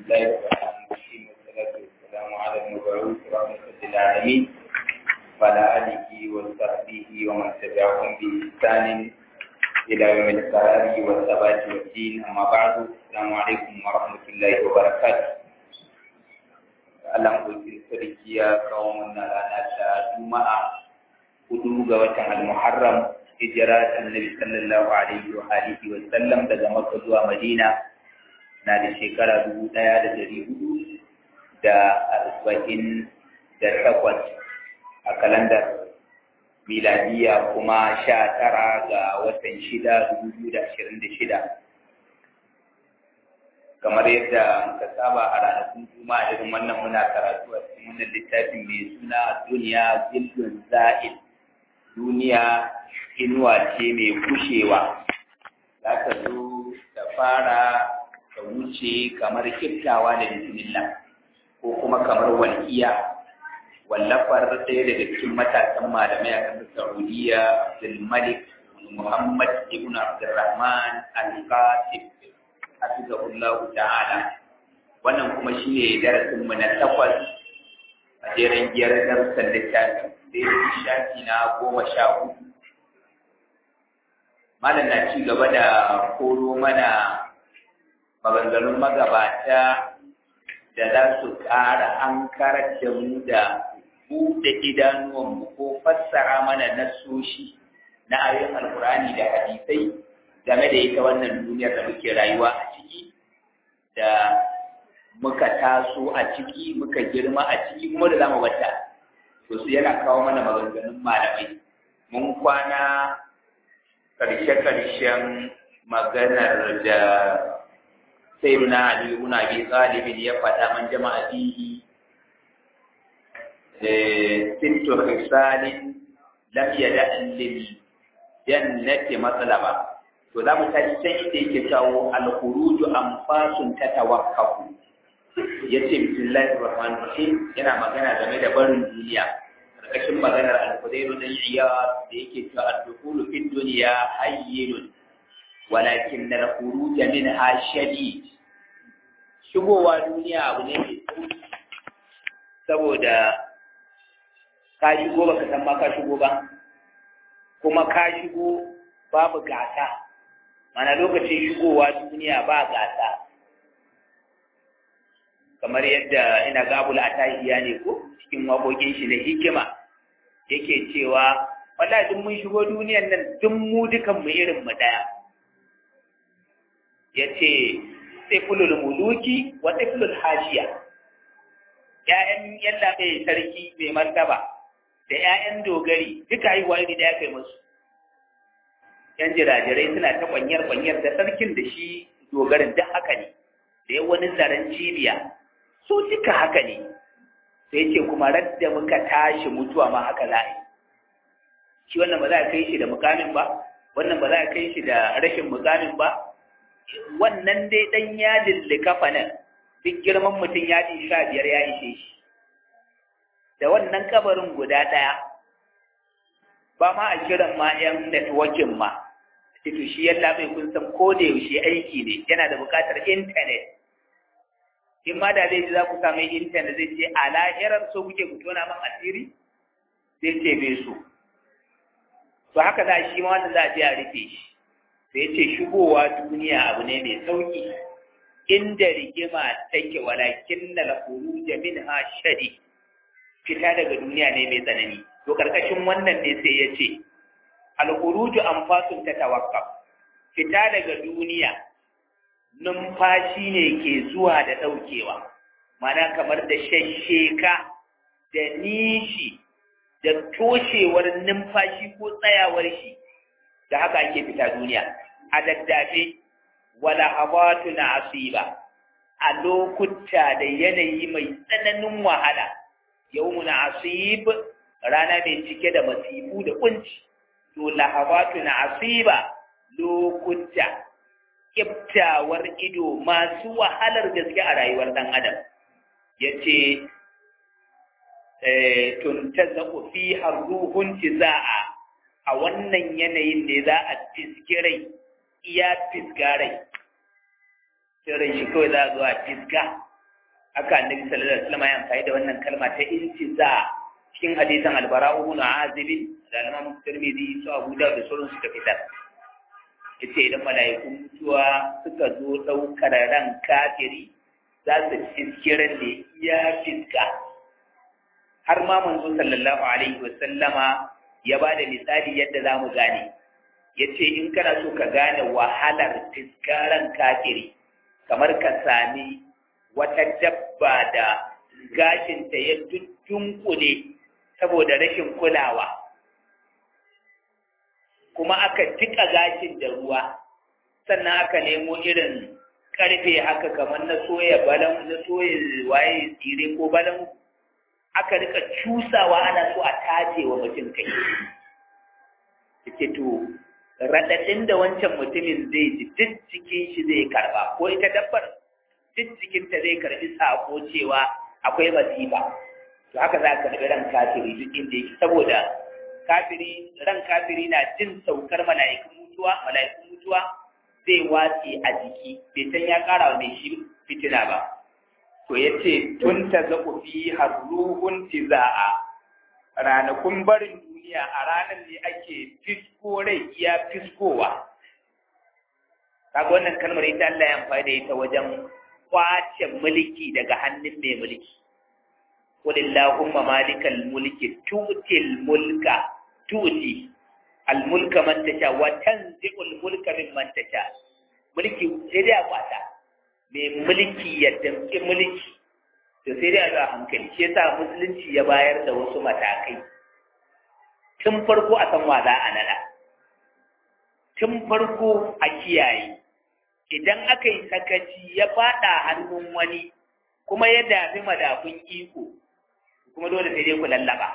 الله الرحمن الرحيم والصلاة والسلام على المبعوث رحمة للعالمين وعلى آله وصحبه ومن تبعهم بإحسان إلى يوم القرار والثبات والدين. أما بعد، السلام عليكم ورحمة الله وبركاته. Allah mulkin sarki ya kawo mana rana ta Juma'a 4 ga watan Al-Muharram, hijira Annabi sallallahu alaihi wa alihi wa sallam daga Makka zuwa Madina na da shekara 1448 a kalandar miladiya, kuma 19 ga watan 6 2026. Kamar yadda muka saba a ranakun Juma'a irin wannan muna karatu a cikin wannan littafin mai suna Duniya Zillun Za'il. Duniya inuwa ce mai kushewa, za ta zo da fara ta wuce kamar kiftawa da bismillah ko kuma kamar walƙiya. Wallafar ɗaya daga cikin matasan malamai a ƙasar Saudiya, Abdul Malik Muhammad ibn Abdurrahman Al-Qasim hafizahullahu ta'ala. Wannan kuma shine darasin mu na 8 a jerin giyar darussan littafin, sai shafi na 14. Malam na ci gaba da koro mana maganganun magabata da za su ƙara ankarar da mu da buɗe idanuwanmu ko fassara mana nasoshi na ayoyin Alƙur'ani da hadisai game da ita wannan duniyar da muke rayuwa a ciki, da muka taso a ciki, muka girma a ciki, kuma da zamu bata. To su yana kawo mana maganganun malamai. Mun kwana karshe-karshen maganar da Sayyidina Ali ibn Abi Talib ya faɗa, man jama'a fihi sittu khisalin lam yada' lil jannati matlaba. To za mu tashi can inda yake kawo al-khuruju anfasun tatawaqqafu. Yace bismillahir rahmanir rahim, yana magana game da barin duniya karkashin maganar al-Qudayr bin Iyad da yake cewa ad-dukhulu fid dunya hayyun walakin al-khuruj minha shadid. Shigowa duniya abu ne mai sauki, saboda ka shigo baka san ma ka shigo ba, kuma ka shigo babu gasa. Mana lokacin shigowa duniya ba gasa, kamar yadda ina gabul atahiya ne ko cikin waƙoƙin shi na hikima yake cewa wallahi duk mun shigo duniyan nan duk mu dukan mu irin mu daya. Yace tiflul muluki wa tiflul hashiya, ƴaƴan yalla bai sarki mai martaba da ƴaƴan dogari duka haihuwa iri da ya kai musu. Yan jirajirai suna ta kwanyar da sarkin da shi dogarin duk haka ne, da yawan wani zaren cibiya so duka haka ne. Sai ce kuma radda muka tashi mutuwa ma haka za a yi. Shi wannan ba za a kai shi da mukamin ba, wannan ba za a kai shi da rashin mukamin ba. Wannan dai dan yadin likafa nan duk girman mutum yadi 15 ya ishe shi. Da wannan kabarin guda ɗaya ba ma a kiran ma ‘yan networking ma, to shi yalla bai kun san ko da yaushe aiki ne, yana da buƙatar intanet. In ma da zai ji za ku samu intanet zai ce a lahirar so kuke ku tona man asiri, zai ce bai so. To haka za shi ma wanda za a je a rufe shi. Sai ce shigowa duniya abu ne mai sauƙi, inda rigima take walakin na lafuru jamin ha shari, fita daga duniya ne mai tsanani. To karkashin wannan ne sai ya ce al-khuruju anfasun tatawaqqaf, fita daga duniya numfashi ne ke zuwa da daukewa, mana kamar da shasheka da nishi da toshewar numfashi ko tsayawar shi, da haka ake fita duniya a daddafe. Wala habatu na asiba, a lokuta da yanayi mai tsananin wahala. Yawmun asib, rana mai cike da masifu da kunci. To lahabatu na asiba, lokuta kiftawar ido masu wahalar gaske a rayuwar dan adam. Yace tuntazaku fi ruhun tiza'a, a wannan yanayin ne za a fiskirai iya fiskarai. Sai shi kawai za a zo a fiska aka annabi sallallahu alaihi wasallam ya amfani da wannan kalma ta intiza cikin hadisan albara'u ibn azib da Imam Tirmidhi su Abu Dawud da sauran suka fitar yace idan mala'ikun mutuwa suka zo daukar ran kafiri za su fiskiran da iya fiska har ma manzo sallallahu alaihi wasallama ya bada misali yadda zamu gane yace in kana so ka gane wahalar fiskaran kafiri kamar ka sami wata dabba da gashinta ya dunkule saboda rashin kulawa kuma aka jika gashin da ruwa sannan aka nemo irin karfe haka kamar na soya balan na soya waye tsire ko balan aka rika cusawa ana so a tace wa mutum kai yake to raɗaɗin da wancan mutumin zai ji duk cikin shi zai karba ko ita dabbar duk cikinta zai karbi sako cewa akwai masifa to haka za ka karbi ran kafiri duk inda yake saboda ran kafiri na jin saukar mala'ikun mutuwa zai watse a jiki bai san ya ƙara wa mai shi fitina ba to yace tun ta zaku fi harruhun tiza'a ranakun barin duniya a ranar ne ake fisko rai iya fiskowa kaga wannan kalmar ita Allah ya amfani da ita wajen kwace mulki daga hannun mai mulki walillahumma malikal mulki tu'til mulka tu'ti al mulka man tasha wa tanzi'ul mulka mimman tasha mulki sai dai a kwata mai mulki ya damke mulki to sai dai a ga hankali shi yasa musulunci ya bayar da wasu matakai tun farko a san wa za a nada tun farko a kiyaye idan aka yi sakaci ya fada hannun wani kuma ya dafi madafun iko kuma dole sai dai ku lallaba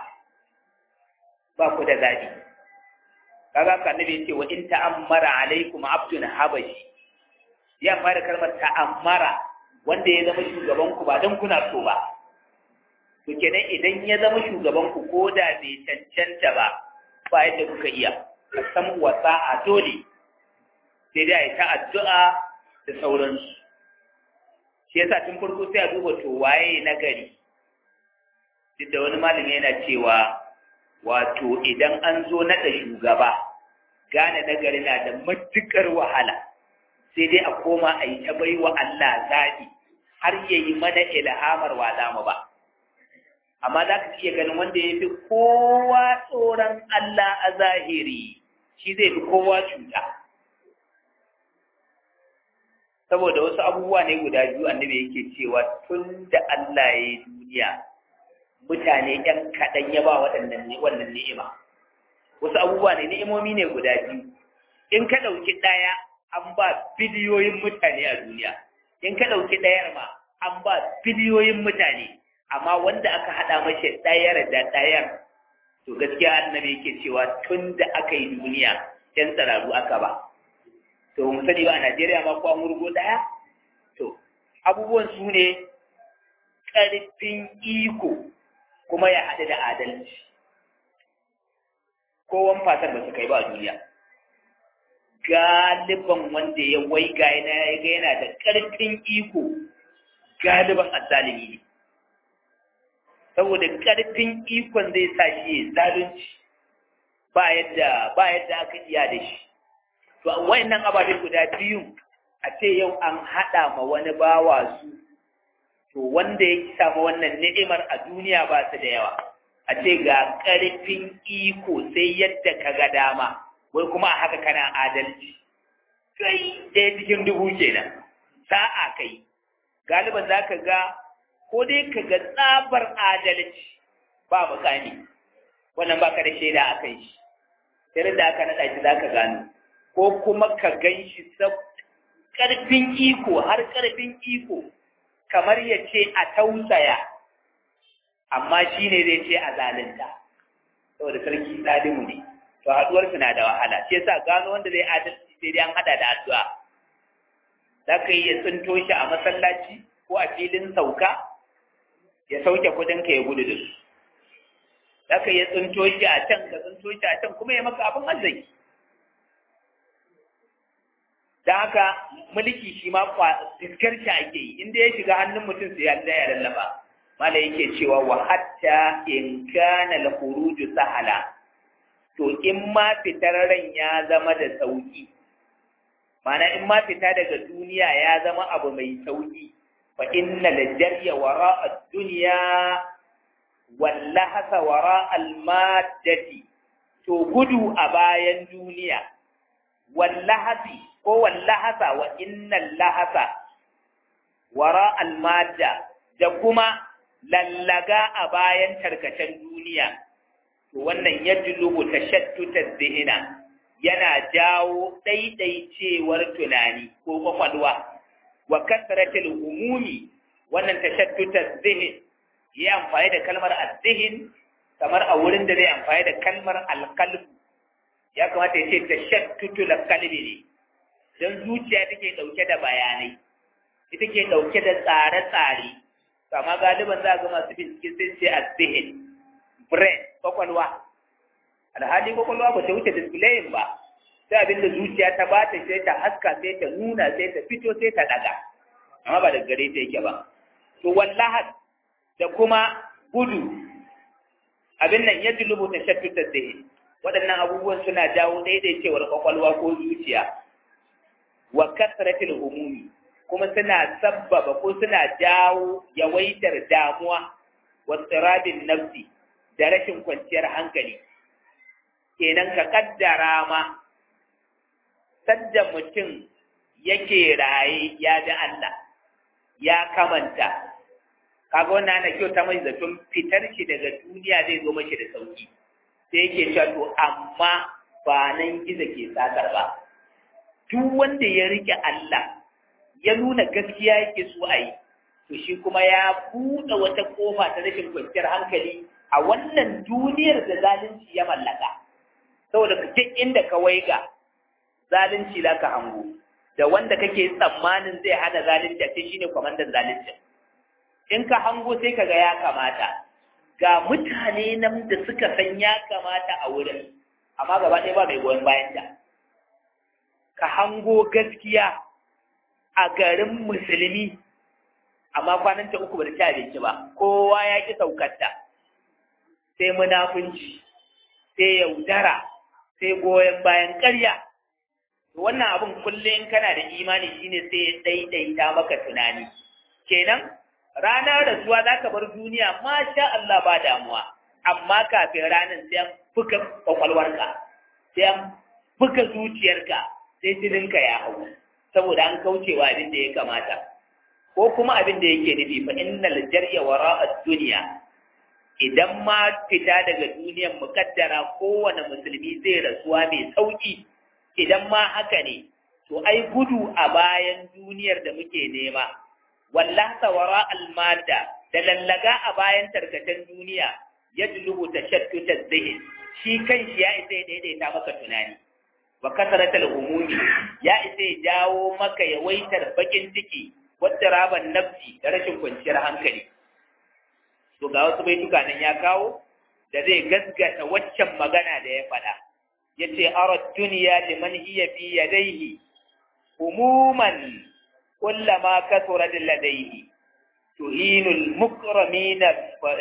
ba ku da zaɓi kaga ka nabi ce wa in ta'ammara alaikum abdun habashi ya fara kalmar ta'ammara wanda ya zama shugaban ku ba dan kuna so ba to kenan idan ya zama shugaban ku ko da bai cancanta ba ba yadda kuka iya ka san wasa a dole sai dai a yi ta addu'a da sauransu shi yasa tun farko sai a duba to waye na gari duk da wani malami yana cewa wato idan an zo naɗa shugaba gane nagari na da matuƙar wahala sai dai a koma a yi ta bai wa Allah zaɓi har ya yi mana ilhamar wa zamu ba amma za ka iya ganin wanda ya fi kowa tsoron Allah a zahiri shi zai fi kowa cuta saboda wasu abubuwa ne guda biyu annabi yake cewa tun da Allah ya yi duniya mutane ‘yan kaɗan ya ba wannan ni'ima wasu abubuwa ne ni'imomi ne guda biyu in ka ɗauki ɗaya an ba biliyoyin mutane a duniya in ka ɗauki ɗayar ma an ba biliyoyin mutane amma wanda aka haɗa mashi ɗayar da ɗayar to gaskiya annabi yake cewa tun da aka yi duniya ‘yan tsararru aka ba to mu sani ba a Najeriya ma ko an wurgo ɗaya to abubuwan su ne ƙarfin iko kuma ya haɗu da adalci kowan fatar ba su kai ba a duniya galiban wanda ya waiga yana da ƙarfin iko galiban azzalimi ne saboda ƙarfin ikon zai sa shi zalunci ba yadda aka iya da shi to wayannan ababe guda biyu a ce yau an haɗa ma wani bawa su to wanda ya samu wannan ni'imar a duniya ba su da yawa a ce ga ƙarfin iko sai yadda ka ga dama wai kuma a haka kana adalci kai ɗaya cikin dubu kenan sa'a kai galiban za ka ga ko dai ka ga tsabar adalci ba mukami wannan baka da shaida a kan shi sai da aka naɗa shi za ka gano ko kuma ka gan shi ƙarfin iko har ƙarfin iko kamar ya ce a tausaya amma shi ne zai ce a zalunta saboda sarki zalimu ne to haɗuwarsu na da wahala shi yasa gano wanda zai adalci sai dai an haɗa da addu'a za ka yi ya tsinto shi a masallaci ko a filin sauka ya sauke kuɗinka ya gudu da su za ka yi ya tsinto shi a can ka tsinto shi a can kuma ya maka abin arziki da haka mulki shi ma fiskar shi ake yi inda ya shiga hannun mutum sai ya lallaba mala yake cewa wa hatta in kana al-khuruju sahala to in ma fitar ran ya zama da sauki mana in ma fita daga duniya ya zama abu mai sauki fa inna al-jarya wara ad-dunya wallahasa wara al-maddati to gudu a bayan duniya wallahasi ko wallahasa wa innal lahasa wara al-madda da kuma lallaga a bayan tarkacen duniya to wannan yajlubu tashattuta dhihna yana jawo daidaicewar tunani ko kwakwalwa wa kasratul umumi wannan tashattuta dhihin ya amfani da kalmar az-zihin kamar a wurin da zai amfani da kalmar al-qalb ya kamata ya ce tashattutul qalbi ne dan zuciya take dauke da bayanai ita ke dauke da tsare-tsare kama galiban za ga masu bincike sai ce az-zihin brain kwakwalwa alhali kwakwalwa ba ta wuce displayin ba sai abinda zuciya ta ba ta sai ta haska sai ta nuna sai ta fito sai ta daga amma ba da gare ta yake ba to wallahi da kuma gudu abin nan ya julubu ta shattuta zai waɗannan abubuwan suna jawo daidaicewar kwakwalwa ko zuciya wa kasratil umumi kuma suna sabbaba ko suna jawo yawaitar damuwa wa tsirabin nafsi da rashin kwanciyar hankali kenan ka kaddara ma sadda mutum yake raye ya ji Allah ya kamanta kaga wannan ana kyauta mai zaton fitar shi daga duniya zai zo mashi da sauki sai yake cewa to amma ba nan gizo ke sakar ba duk wanda ya rike Allah ya nuna gaskiya yake so a yi to shi kuma ya buɗe wata kofa ta rashin kwanciyar hankali a wannan duniyar da zalunci ya mallaka saboda duk inda ka waiga zalunci za ka hango da wanda kake tsammanin zai hana zalunci a ce shine kwamandan zalunci in ka hango sai ka ga ya kamata ga mutane nan da suka san ya kamata a wurin amma gaba ɗaya ba mai goyon bayan ta ka hango gaskiya a garin musulmi amma kwananta uku ba ta ci abinci ba kowa ya ki saukarta sai munafunci sai yaudara sai goyon bayan ƙarya wannan abin kullum kana da imani shine sai ya daidaita maka tunani kenan ranar rasuwa za ka bar duniya masha Allah ba damuwa amma kafin ranar sai an buga kwakwalwarka sai an buga zuciyarka sai jininka ya hau saboda an kaucewa abin da ya kamata ko kuma abin da yake nufi fa innal jarya wara ad-dunya idan ma fita daga duniyar mukaddara kowane musulmi zai rasuwa mai sauki idan ma haka ne to ai gudu a bayan duniyar da muke nema wallata wara almada da lallaga a bayan tarkacen duniya ya julubu tashattuta zihin shi kanshi ya isa ya daidaita maka tunani wa kasaratul umumi ya isa ya jawo maka yawaitar bakin ciki wadda raban nafsi da rashin kwanciyar hankali to ga wasu baituka nan ya kawo da zai gaskata waccan magana da ya faɗa yace arad dunya liman hiya fi yadayhi umuman kullama kasura ladayhi tuhinul mukramina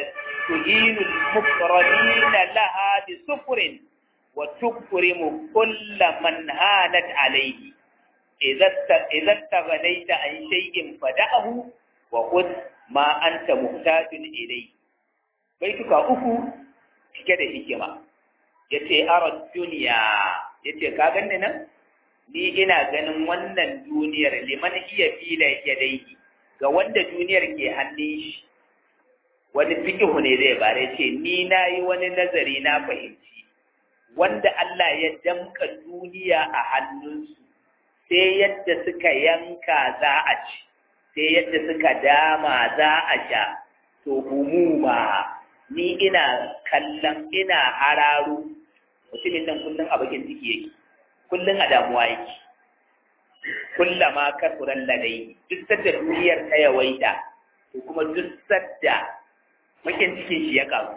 laha bi sufrin wa tukrimu man hanat alayhi idza taghnaita an shay'in fada'ahu wa khudh ma anta muhtajun ilayhi baituka uku cike da hikima yace arad duniya yace ka ganni nan ni ina ganin wannan duniyar liman iya fila yadayhi ga wanda duniyar ke hannun shi wani fikihu ne zai bare ce ni nayi wani nazari na fahimci wanda Allah ya damka duniya a hannunsu sai yadda suka yanka za a ci sai yadda suka dama za a sha to humuma ni ina kallon ina hararo mutumin nan kullum a bakin ciki yake kullum a damuwa yake kullama kasuran ladai duk sadda duniyar ta yawaita to kuma duk sadda bakin cikin shi ya karu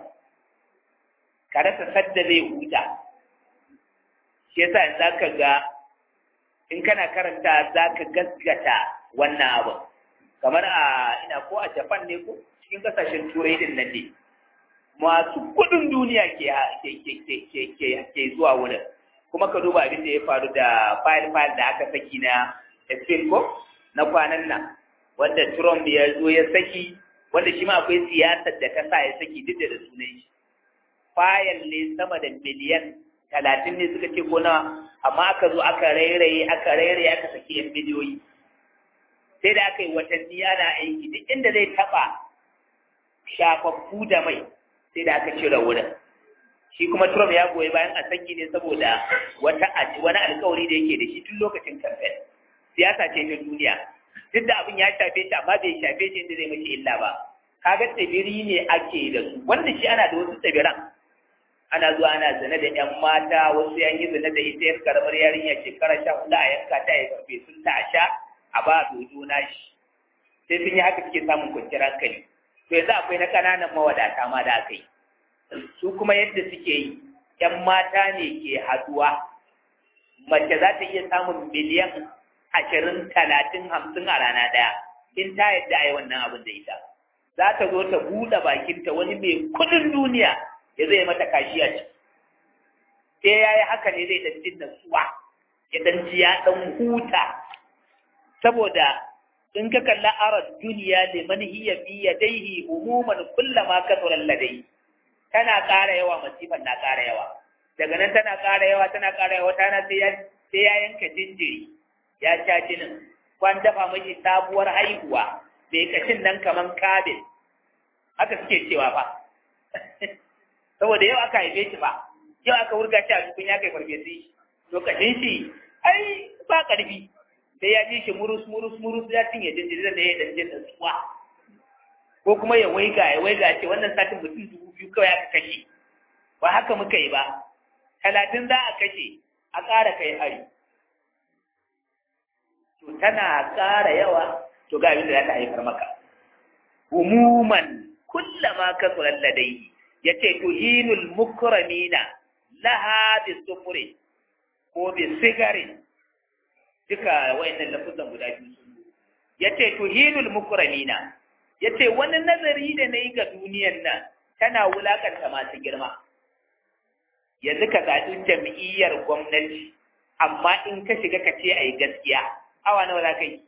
ka rasa sadda zai huta shi yasa za ka ga in kana karanta za ka gaskata wannan abu kamar ina ko a Japan ne ko cikin kasashen turai din nan ne masu kudin duniya ke zuwa wurin kuma ka duba abin da ya faru da file da aka saki na Spain ko na kwanan nan wanda Trump ya zo ya saki wanda shi ma akwai siyasar da ta sa ya saki duk da sunan shi fayil ne sama da miliyan 30 ne suka ce ko nawa amma aka zo aka rairaye aka saki yan bidiyoyi sai da aka yi watanni ana aiki duk inda zai taba shafaffu da mai sai da aka cire wurin shi kuma Trump ya goyi bayan a saki ne saboda wani alkawari da yake da shi tun lokacin campaign siyasa ce ta duniya duk da abin ya shafe shi amma bai shafe shi inda zai mace illa ba kaga tsibiri ne ake da su wanda shi ana da wasu tsibiran ana zuwa ana zane da yan mata wasu yan yi zane da ita yar karamar yarinya shekara 14 a yanka ta yi karfe sun ta a sha a ba dodo na shi sai sun yi haka suke samun kwanciyar hankali to yanzu akwai na ƙananan mawadata ma da aka yi su kuma yadda suke yi yan mata ne ke haduwa mace za ta iya samun miliyan 20, 30, 50 a rana ɗaya in ta yadda a yi wannan abin da ita za ta zo ta buɗe bakinta wani mai kuɗin duniya ya zai mata kashi a ciki sai ya yi haka ne zai ɗan jin nasuwa ya ɗan ji ya ɗan huta saboda in ka kalla arar duniya liman hiya fi yadayhi umuman kullama kasura ladai tana ƙara yawa masifan na ƙara yawa daga nan tana ƙara yawa tana sai ya yanka jinjiri ya sha jinin kwan dafa mashi sabuwar haihuwa mai kashin nan kaman kabil haka suke cewa fa saboda yau aka haife shi ba yau aka wurga shi a cikin ya kai farfesi to kashin shi ai ba ƙarfi sai ya ji shi murus ya cinye jinjirin da ya dan jin tsuwa ko kuma ya waiga ce wannan satin mutum 2000 kawai aka kashe ba haka muka yi ba 30 za a kashe a ƙara kai hari to tana ƙara yawa to ga abin da za ta haifar maka umuman kullama kasuran ladai yace tuhinul mukramina laha bisufri ko bisigari duka wayannan lafuzan guda biyu sun zo yace tuhinul mukramina yace wani nazari da nayi ga duniyar nan tana wulakanta masu girma yanzu ka zaɓi jam'iyyar gwamnati amma in ka shiga ka ce ayi gaskiya awa nawa za ka yi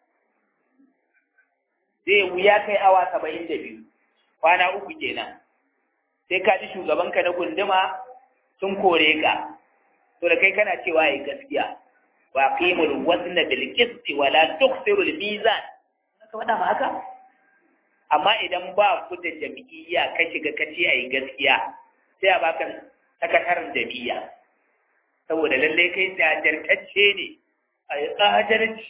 zai wuya kai awa 72 kwana 3 kenan sai ka ji shugabanka na gunduma sun kore ka to da kai kana cewa ayi gaskiya wa qimul wazna bil qist wa la tukhsirul mizan ka faɗa ma haka amma idan ba ku da jam'iyya ka shiga ka ce ayi gaskiya sai a baka sakataren jam'iyya saboda lallai kai jajirtacce ne a yi tsajarci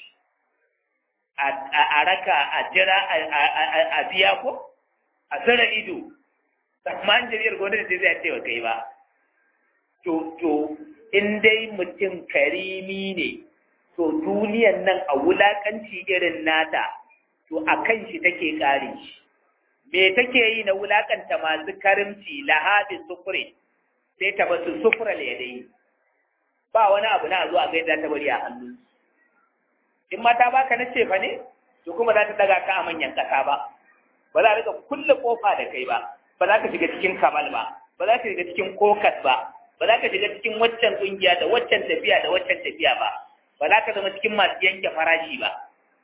a raka a jira a biya ko a tsara ido amma an jam'iyyar gwamnati zai ce wa kai ba to in dai mutum karimi ne to duniyan nan a wulakanci irin nata to a kan shi take kare shi me take yi na wulakanta masu karimci lahabi sufure sai ta basu sufura ya dai ba wani abu na zuwa gaida ta bari a hannu in mata baka na cefa ne to kuma za ta daga ka a manyan kasa ba ba za a rika kulle kofa da kai ba ba za ka shiga cikin kamal ba ba za ka shiga cikin kokas ba ba za ka shiga cikin waccan kungiya da waccan tafiya da waccan tafiya ba ba za ka zama cikin masu yanke farashi ba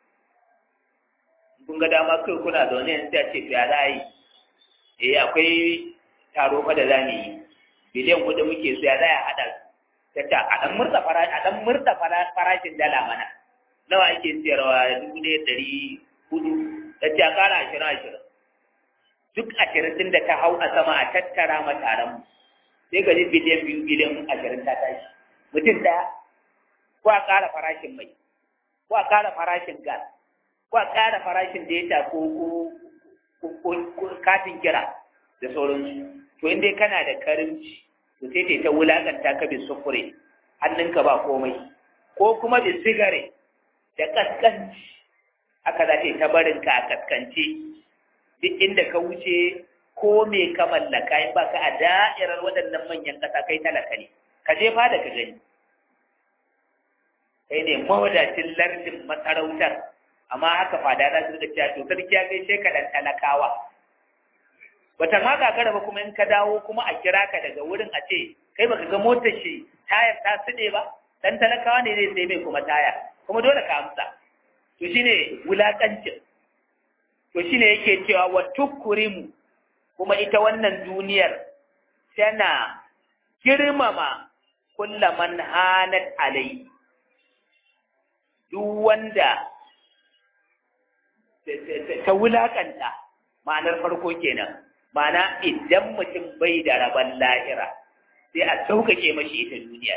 kun ga dama kai kuna zaune yanzu a ce ya za a yi akwai taro fa da za mu yi biliyan kuɗi muke so ya za a haɗa ta a ɗan murta farashin dala mana nawa ake siyarwa 1,400 ta ce a ƙara 20 duk 20 da ta hau a sama a tattara ma taron sai ga biliyan 2 biliyan 20 ta tashi mutum ɗaya ko a ƙara farashin mai ko a ƙara farashin gas ko a ƙara farashin data ko katin kira da sauransu to in dai kana da karimci to sai ta wulakanta ka bi sufure hannunka ba komai ko kuma bi sigare da kaskanci haka za ta barin ka a kaskance duk inda ka wuce ko me ka mallaka in baka a da'irar waɗannan manyan ƙasa kai talaka ne ka je fa da ka gani kai ne mawadacin lardin masarautar, amma haka fada za su da cewa to sarki ya gaishe ka dan talakawa. Bata ma gagara ba kuma in ka dawo kuma a kira ka daga wurin a ce kai baka ga motar shi tayar ta suɗe ba, dan talakawa ne zai sai mai kuma taya, kuma dole ka amsa. To shine wulakancin. To shine yake cewa wa tukrimu, kuma ita wannan duniyar tana girmama kullaman hanat alai, duk wanda ta wulakanta, ma'anar farko kenan, ma'ana idan mutum bai da rabon lahira sai a sauƙaƙe mashi ita duniya,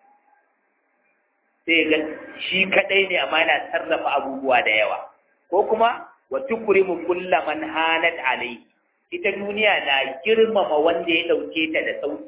sai ga shi kaɗai ne amma yana sarrafa abubuwa da yawa. Ko kuma wa tukrimu kullaman hanat alai, ita duniya na girmama wanda ya ɗauke ta da sauƙi.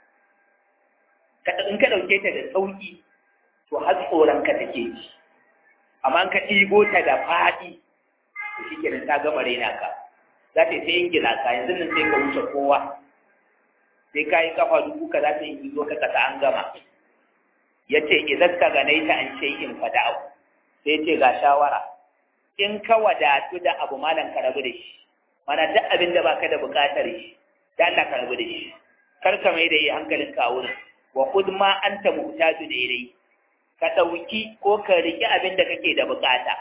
In ka ɗauke ta da sauƙi to har tsoron ka take ji, amma in ka ɗigo ta da faɗi to shi kenan ta gama raina ka, za ta yi ta yin gilasa yanzu nan sai ka wuce kowa, sai ka yi kafa dubu ka za ta yi zo ka kasa an gama. Ya ce idan ka ganai ta an shay'in fada'u, sai ce ga shawara, in ka wadatu da abu malam ka rabu da shi, mana duk abin da baka da buƙatar shi da Allah ka rabu da shi, kar ka mai da yi hankalin ka wurin. Wa khudh ma anta muhtaju da ilai, ka ɗauki ko ka riƙi abin da kake da buƙata.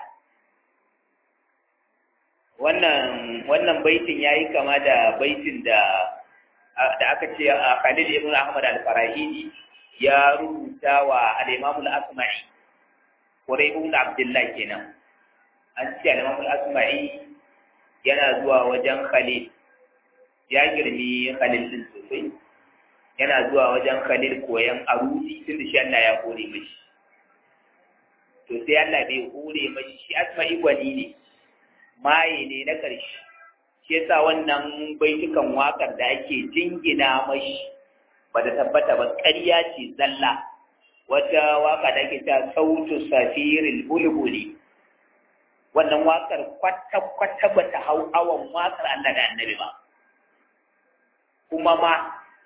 Wannan baitin yayi kama da baitin da aka ce a Khalil ibn Ahmad al-Farahidi ya rubuta wa al-Imam al-Asma'i, Qurayb ibn Abdullah kenan. An ce al-Imam al-Asma'i yana zuwa wajen Khalil, ya girmi Khalil din sosai, yana zuwa wajen Khalil koyan arudi tun da shi Allah ya kore mashi. To sai Allah bai kore mashi, shi Asma'i gwani ne, maye ne na ƙarshe. Shi yasa wannan baitukan waƙar da ake jingina mashi ba da tabbata ba, ƙarya ce zalla. Wata waƙa da ake ta sautu safiril bulbuli, wannan waƙar kwata-kwata ba ta hau awon waƙar Allah da Annabi ba. Kuma ma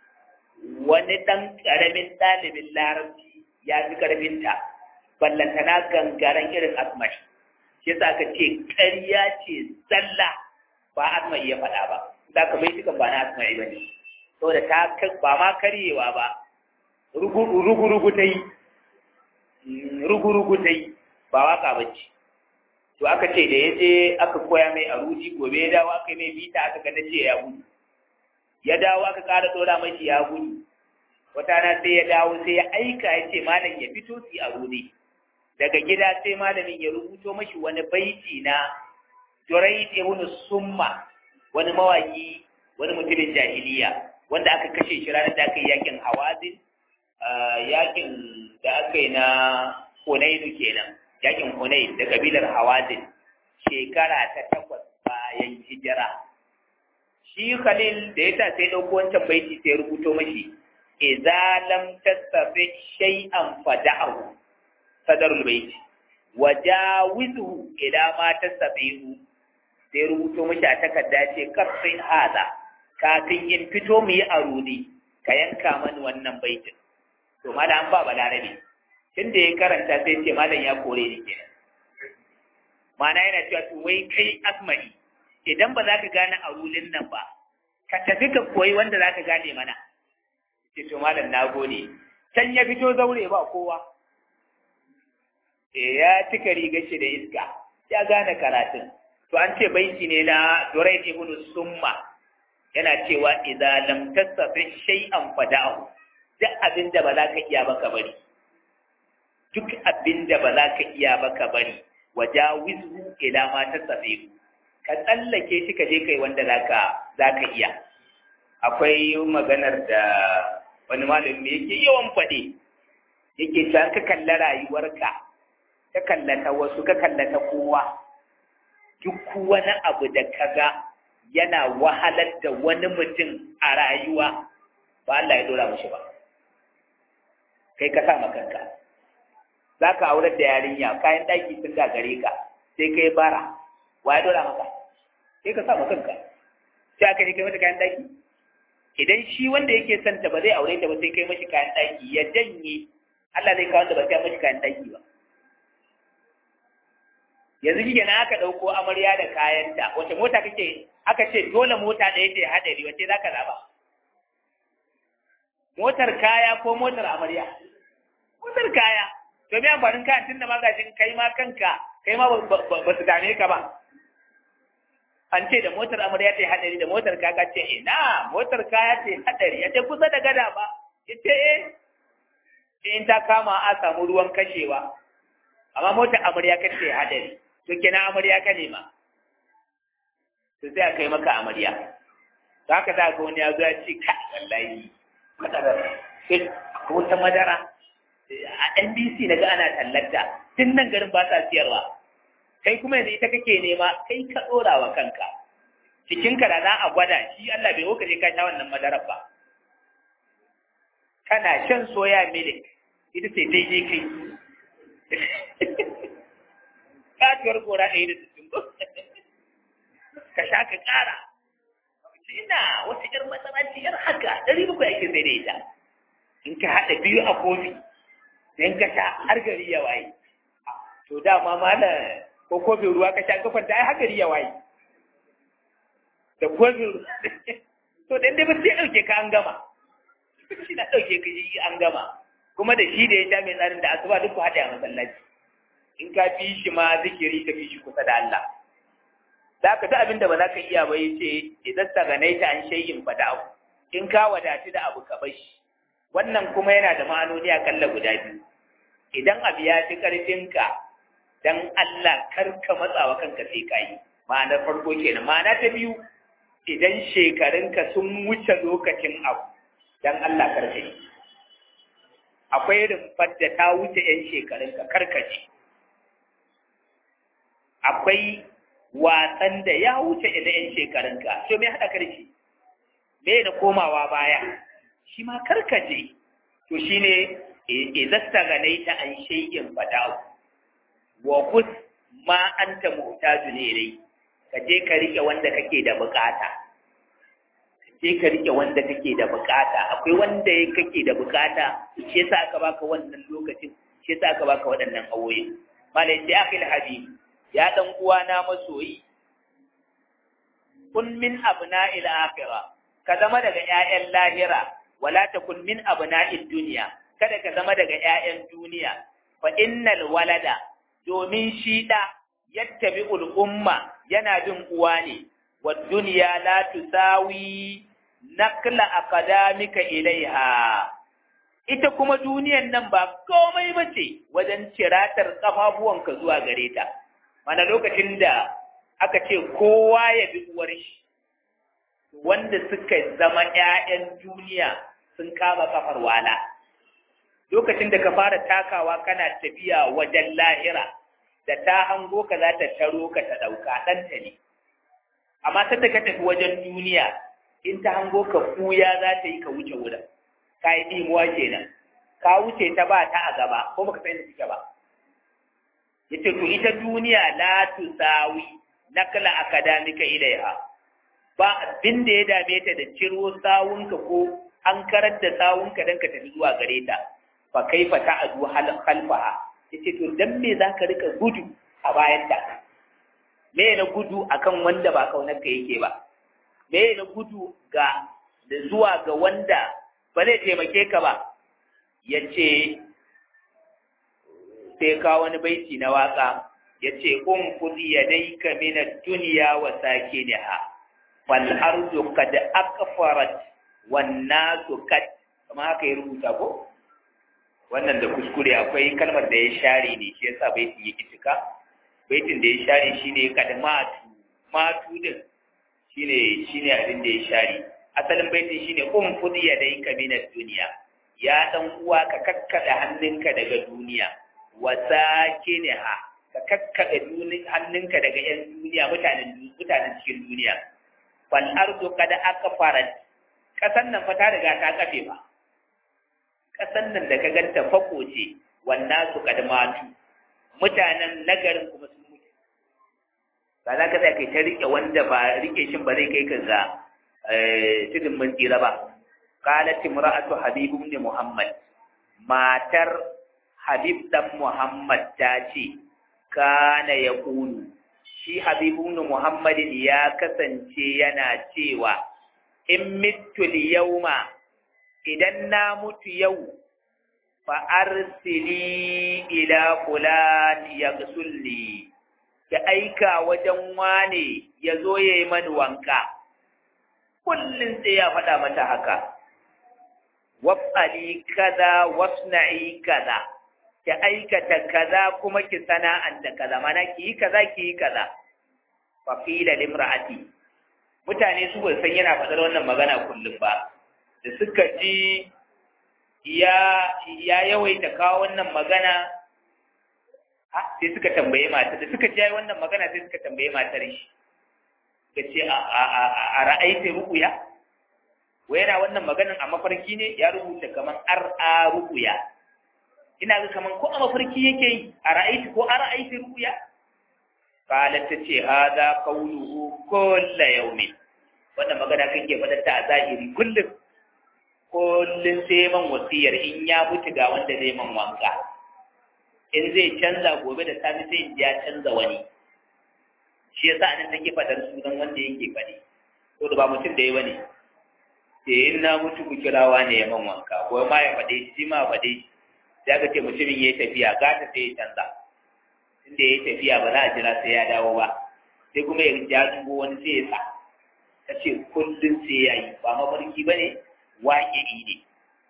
wani ɗan ƙaramin ɗalibin larabci ya fi ƙarfinta, ballantana gangaren irin Asma'i. Shi yasa aka ce ƙarya ce zalla, ba Asma'i ya faɗa ba. Za ka bai cikin ba na Asma'i ba ne. Saboda ta ba ma karyewa ba, rugu-rugu ta yi, rugu-rugu ta yi, ba waka ba ce. To aka ce da ya je aka koya mai aruji, gobe ya dawo aka yi mai bita aka ga ce ya gudu. Ya dawo aka ƙara ɗora mai ya gudu. Wata na sai ya dawo sai ya aika ya ce malam ya fito su a rudi. Daga gida sai malamin ya rubuto mashi wani baiti na Durayd ibn Summa, wani mawaki, wani mutumin jahiliya wanda aka kashe shi ranar da aka yi yakin Hawazin, yakin da aka yi na Hunainu kenan, yakin Hunain da kabilar Hawazin, shekara ta 8 bayan hijira. Shi Khalil da ya sai ɗauko wancan baiti sai rubuto mashi, idza lam tastafi shay'an fada'ahu, sadarul baiti wajawizhu ila ma tastafihu. Sai rubuto mashi a takarda ce kafin hada, kafin in fito mu yi arudi ka yanka mani wannan baitin. To malam ba balarabe, tunda ya karanta sai ce malam ya kore ni kenan. Mana yana cewa to wai kai Asma'i, idan ba za ka gane arulin nan ba, ka tafi ka koyi wanda za ka gane mana. Ce to malam na gode. Can ya fito zaure ba kowa, ya cika rigar shi da iska, ya gane karatun. To an ce baiti ne na Durayd ibn Summa, yana cewa idza lam tastafi shay'an fada'u, duk abin da ba za ka iya ba ka bari, duk abin da ba za ka iya ba ka bari, wajawizhu ila ma tastafi, ka tsallake shi ka je kai wanda za ka iya. Akwai maganar da wani malami yake yawan faɗi, yake cewa ka kalla rayuwarka, ka kallata wasu, ka kallata kowa, duk wani abu da kaga yana wahalar da wani mutum a rayuwa, ba Allah ya dora mashi ba, kai ka sa kanka. Za ka aurar da yarinya, kayan ɗaki sun gagare ka, sai kai bara, wa ya dora maka? Kai ka sa kanka. Sai aka yi kai mata kayan ɗaki? Idan shi wanda yake santa ba zai aure ta ba sai kai mashi kayan ɗaki ya janye, Allah zai kawo da ba sai mashi kayan ɗaki ba. yanzu kike na aka dauko amarya da kayanta wace mota kake aka ce dole mota da yake hadari wace zaka zaba motar kaya ko motar amarya motar kaya to me amfanin kayan tunda magashin kai ma kanka kai ma ba su dame ka ba an ce da motar amarya ta hadari da motar kaka ce ina motar kaya ta hadari ya ce kusa da gada ba ya ce in ta kama a samu ruwan kashewa amma motar amarya ka ce hadari to kenan amarya ka nema to sai a kai maka amarya to haka za ka wani ya zo ya ce ka wallahi madarar ko ta madara a NBC na ga ana tallata tun nan garin ba sa siyarwa kai kuma yanzu ita kake nema kai ka dora wa kanka cikinka da za a gwada shi Allah bai hoka je ka sha wannan madarar ba kana shan soya milk ita ce daidai kai katuwar gora ɗaya da sittin ka sha ka ƙara ina wata ƴar matsalaci ƴar haka 700 ake sai da ita in ka haɗa biyu a kofi in ka sha har gari ya waye to dama mana ko kofin ruwa ka sha kafar da ai har gari ya waye da kofin to dan dai ba sai ɗauke ka an gama shi na ɗauke ka yi an gama kuma da shi da ya sha mai tsarin da asuba duk ku haɗe a masallaci in ka fi shi ma zikiri ka fi shi kusa da Allah da ka ta abin da ba za ka iya ba ya ce idan ta ganai ta an shayin fada'u in ka wadatu da abu ka bashi wannan kuma yana da ma'anoni akalla guda biyu idan abu ya fi ƙarfinka dan Allah kar ka matsawa kanka sai ka yi ma'anar farko kenan ma'ana ta biyu idan shekarunka sun wuce lokacin abu dan Allah kar ka yi akwai rumfar da ta wuce 'yan shekarunka kar ka je akwai wasan da ya wuce da 'yan shekarunka to me haɗa karshe me na komawa baya shi ma karkace to shine idasta ganaita an shay'in fada'u wa kus ma anta muhtaju ne dai ka je ka rike wanda kake da bukata akwai wanda kake da bukata shi yasa aka baka wannan lokacin shi yasa aka baka waɗannan awoyi malai sai akhil habib ya dan uwana masoyi kun min abna'il akhirah ka zama daga ƴaƴan lahira wala takun min abna'id dunya kada ka zama daga ƴaƴan duniya fa innal walada domin shi da yattabi'ul umma yana bin uwa ne wad dunya la tusawi nakla aqdamika ilaiha ita kuma duniyan nan ba komai bace wajen ciratar kafafuwanka zuwa gare ta mana lokacin da aka ce kowa ya bi uwar shi wanda suka zama ƴaƴan duniya sun kama kafar wala lokacin da ka fara takawa kana tafiya wajen lahira da ta hango ka za ta taro ka ta ɗauka ɗanta ne amma sai da ka tafi wajen duniya in ta hango ka kuya za ta yi ka wuce wurin ka yi ɗimuwa kenan ka wuce ta ba ta a gaba ko baka san inda suke ba yace to ita duniya la tusawi nakla akadamika ilaiha ba abin da ya dame ta da ciro sawunka ko an karar da sawunka dan ka tafi zuwa gare ta fa kaifa ta'adu khalfaha yace to dan me zaka rika gudu a bayan ta me na gudu akan wanda ba kaunar ka yake ba me na gudu ga da zuwa ga wanda ba zai taimake ka ba yace sai ka wani baiti na waka yace kudi yadayka min ad-dunya wa sakinaha wal ardu qad aqfarat wan nasu qad kuma haka ya rubuta ko wannan da kuskure akwai kalmar da ya share ne shi yasa baitin yake cika baitin da ya share shine kad matu din shine abin da ya share asalin baitin shine kudi yadayka min ad-dunya ya dan uwa ka kakkada hannunka daga duniya wasakiniha ka kakkaɗe hannunka daga 'yan duniya mutanen cikin duniya fal ardu qad aqfarat kasan nan fa ta riga ta kafe ba kasan nan da ka ganta fako ce wannan su qad matu mutanen nagarin kuma sun mutu ba za ka kai ta rike wanda ba rike shin ba zai kai ka ga tudun mun tsira ba qalat imra'atu habib ibn muhammad matar Habib dan Muhammad ta ce, kana yaqulu shi Habibu ibn Muhammadin ya kasance yana cewa in mittu yawma idan na mutu yau fa arsili ila fulan yaghsulli ya aika wajen wane ya zo ya yi mani wanka kullum sai ya faɗa mata haka waf'ali kaza wasna'i kaza ki aikata kaza kuma ki sana'anta kaza mana ki yi kaza ki yi kaza fa qila limra'ati mutane su ba san yana faɗar wannan magana kullum ba da suka ji ya yawaita kawo wannan magana sai suka tambaye matar da suka ji wannan magana sai suka tambaye matar shi ka ce a ra'aita ru'uya wai yana wannan maganan a mafarki ne ya rubuta kaman ar'a ru'uya ina ga kaman ko a mafarki yake yi a ra'aita ko a ra'aita ru'uya qalat ta ce hada qawluhu kullu yawmi wannan magana kan ke fadar ta a zahiri kullum sai man wasiyar in ya mutu ga wanda zai man wanka in zai canza gobe da safe sai in ya canza wani shi yasa anan take fadar sunan wanda yake fadi to da ba mutum da yi bane sai in na mutu ku kirawa ne ya man wanka ko ma ya fade shi ma fade sai aka ce mutumin yayi tafiya gata sai ya canza inda yayi tafiya ba za a jira sai ya dawo ba sai kuma ya jago wani sai ya sa kace kullun sai yayi ba mafarki bane waƙi ne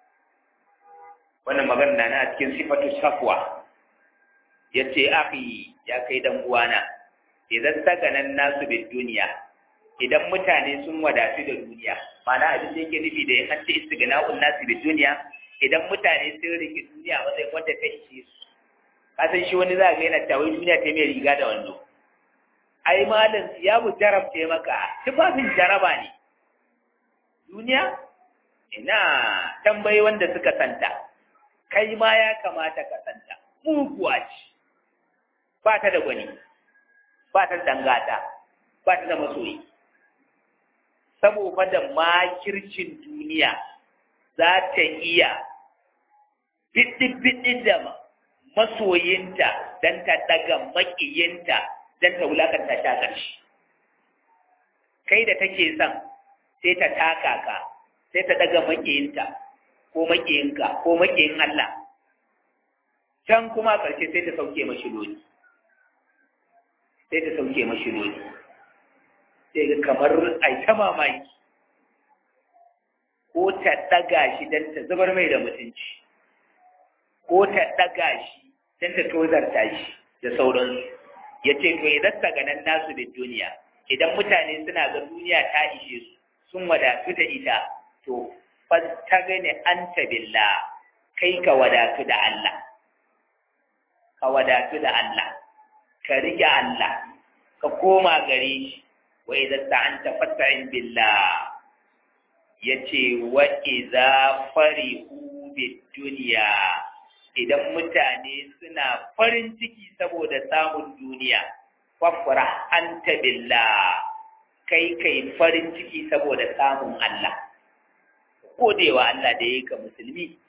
wannan magana na cikin sifatu safwa yace akhi ya kai dan uwana idan saganan nasu bid duniya idan mutane sun wadatu da duniya mana abin da yake nufi da in an ce istighna'un nasu bid duniya idan mutane sun rike duniya ba sai wanda ta ishe su kasan shi wani za ga yana tawai duniya ta mai riga da wando ai malam ya bu jarabce maka tufafin jaraba ne duniya ina tambayi wanda suka santa kai ma ya kamata ka santa muguwa ce ba ta da gwani ba ta da dangata ba ta da masoyi saboda da makircin duniya za ta iya biɗi da masoyinta don ta daga makiyinta don ta wulakanta ta ƙarshe kai da take son sai ta taka ka sai ta daga makiyinta ko makiyinka ko makiyin Allah can kuma ƙarshe sai ta sauke mashi lodi sai ga kamar ai ta mamaki ko ta daga shi don ta zubar mai da mutunci ko ta daga shi don ta tozarta shi da sauransu ya ce to idan ta ganin nasu da duniya idan mutane suna ga duniya ta ishe su sun wadatu da ita to ta gane an billah kai ka wadatu da Allah ka rike Allah ka koma gare shi wa idan ta'anta fasta'in billah yace wa idza farihu bid dunya idan mutane suna farin ciki saboda samun duniya fafra anta billah kai farin ciki saboda samun Allah godewa Allah da yake musulmi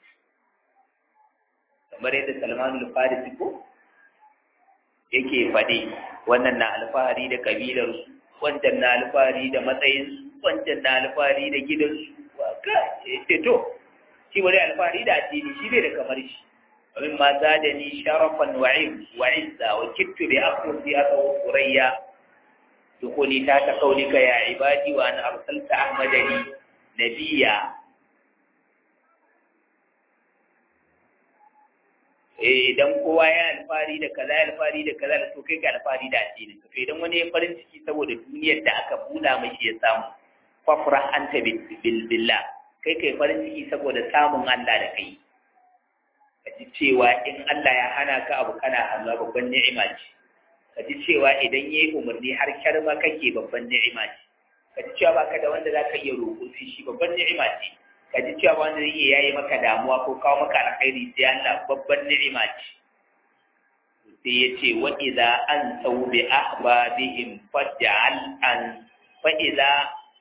kamar yadda Salman al-Farisi ko yake faɗi wannan na alfahari da kabilarsu wancan na alfahari da matsayinsu wancan na alfahari da gidansu waka ce to shi bari alfahari da addini shi bai da kamar shi abin ma zadani sharafan wa izza wa kittu bi aqdi surayya dukuni ta kaulika ya ibadi wa an arsalta ahmadani nabiyya idan kowa ya alfahari da kaza to kai ka alfahari da addinin ka to idan wani ya farin ciki saboda duniyar da aka buɗa mashi ya samu fafrah anta billah kai farin ciki saboda samun Allah da kai ka ji cewa in Allah ya hana ka abu kana hannuwa babban ni'ima ce ka ji cewa idan yayi umarni har kyarma kake babban ni'ima ce ka ji cewa baka da wanda zaka iya roƙo sai shi babban ni'ima ce ka ji cewa wanda zai iya yayi maka damuwa ko kawo maka alkhairi sai Allah babban ni'ima ce sai ya ce wa idza ansaw bi ahbabihim faj'al an fa idza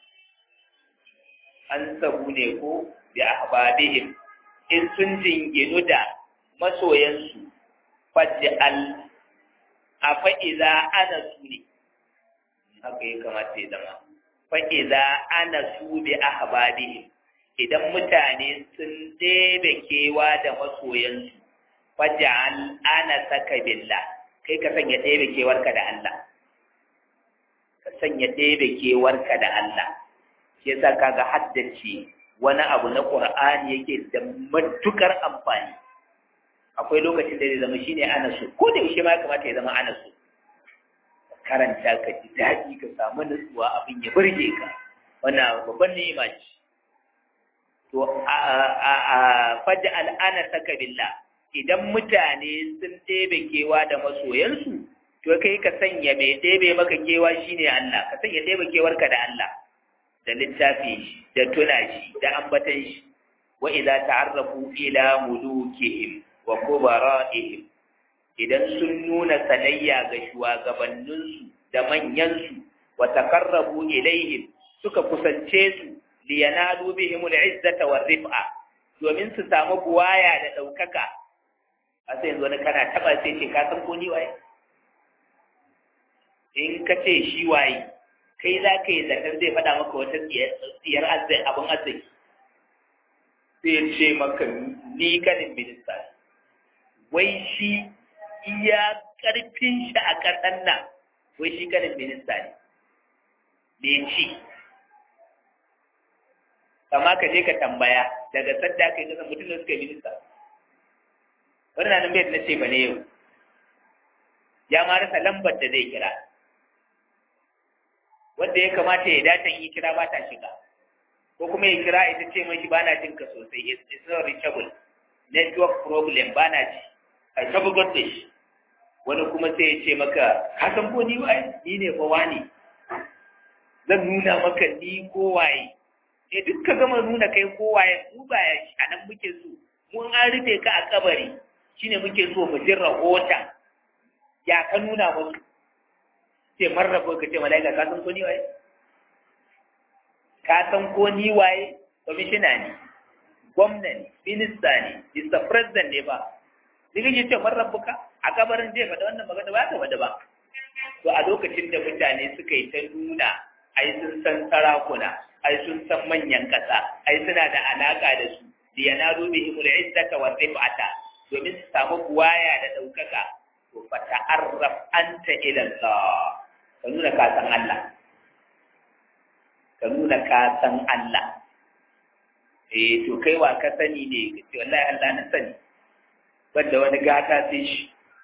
ansabu ne ko bi ahbabihim in sun jinginu da masoyansu faj'al a fa'iza ana su ne haka ya kamata ya zama fa'iza ana su bi ahbabihim idan mutane sun ɗebe kewa da masoyansu faj'al ana saka billah kai ka sanya ɗebe kewarka da Allah ka sanya ɗebe kewarka da Allah shi yasa kaga haddace wani abu na Qur'ani yake da matukar amfani akwai lokacin da zai zama shine ana so ko da yaushe ma ya kamata ya zama ana so karanta ka ji daɗi ka samu nutsuwa abin ya burge ka wannan babban ni'ima ce to a faj'al ana saka billah idan mutane sun ɗebe kewa da masoyansu to kai ka sanya mai ɗebe maka kewa shine Allah ka sanya ɗebe kewarka da Allah da littafi shi da tuna shi da ambatan shi wa idza ta'arrafu ila mulukihim wa kubara'ihim idan sun nuna sanayya ga shugabanninsu da manyansu wa taqarrabu ilaihim suka kusance su liyanalu bihim al'izzata war rif'a domin su samu buwaya da daukaka a sai yanzu wani kana taba sai ce ka san ko ni waye in ka ce shi waye kai za ka yi zakar zai faɗa maka wata tsiyar abin arziki sai ya ce maka ni kanin minista wai shi iya ƙarfin shi a ƙasar nan wai shi kanin minista ne ci kama ka je ka tambaya daga sadda ka yi kasan mutum da suka yi minista wani na nan bai na ce ba ne yau ya ma rasa lambar da zai kira wanda ya kamata ya dace yi kira ba ta shiga ko kuma ya kira ita ce mai ba na jin ka sosai it's not reachable network problem ba na ji a shabu gwada shi wani kuma sai ya ce maka ka san ko ni waye ni ne fa wani zan nuna maka ni ko waye sai duk ka gama nuna kai ko waye mu ba a nan muke so mun an rufe ka a kabari shine muke so mu jin rahoton ya ka nuna musu sai marraba ka ce mala'ika ka san ko ni waye ka san ko ni waye kwamishina ne gwamna ne minista ne mr president ne ba ni kake ce marrabuka a kabarin zai faɗa wannan magana ba ta faɗa ba to a lokacin da mutane suka yi ta nuna ai sun san sarakuna ai sun san manyan ƙasa ai suna da alaka da su da yanaru bihimul izzata wa rif'ata domin su samu buwaya da ɗaukaka to fa ta'arraf anta ila Allah ka nuna ka san Allah ka nuna ka san Allah to kai wa ka sani ne ka ce wallahi Allah na sani banda wani gata sai shi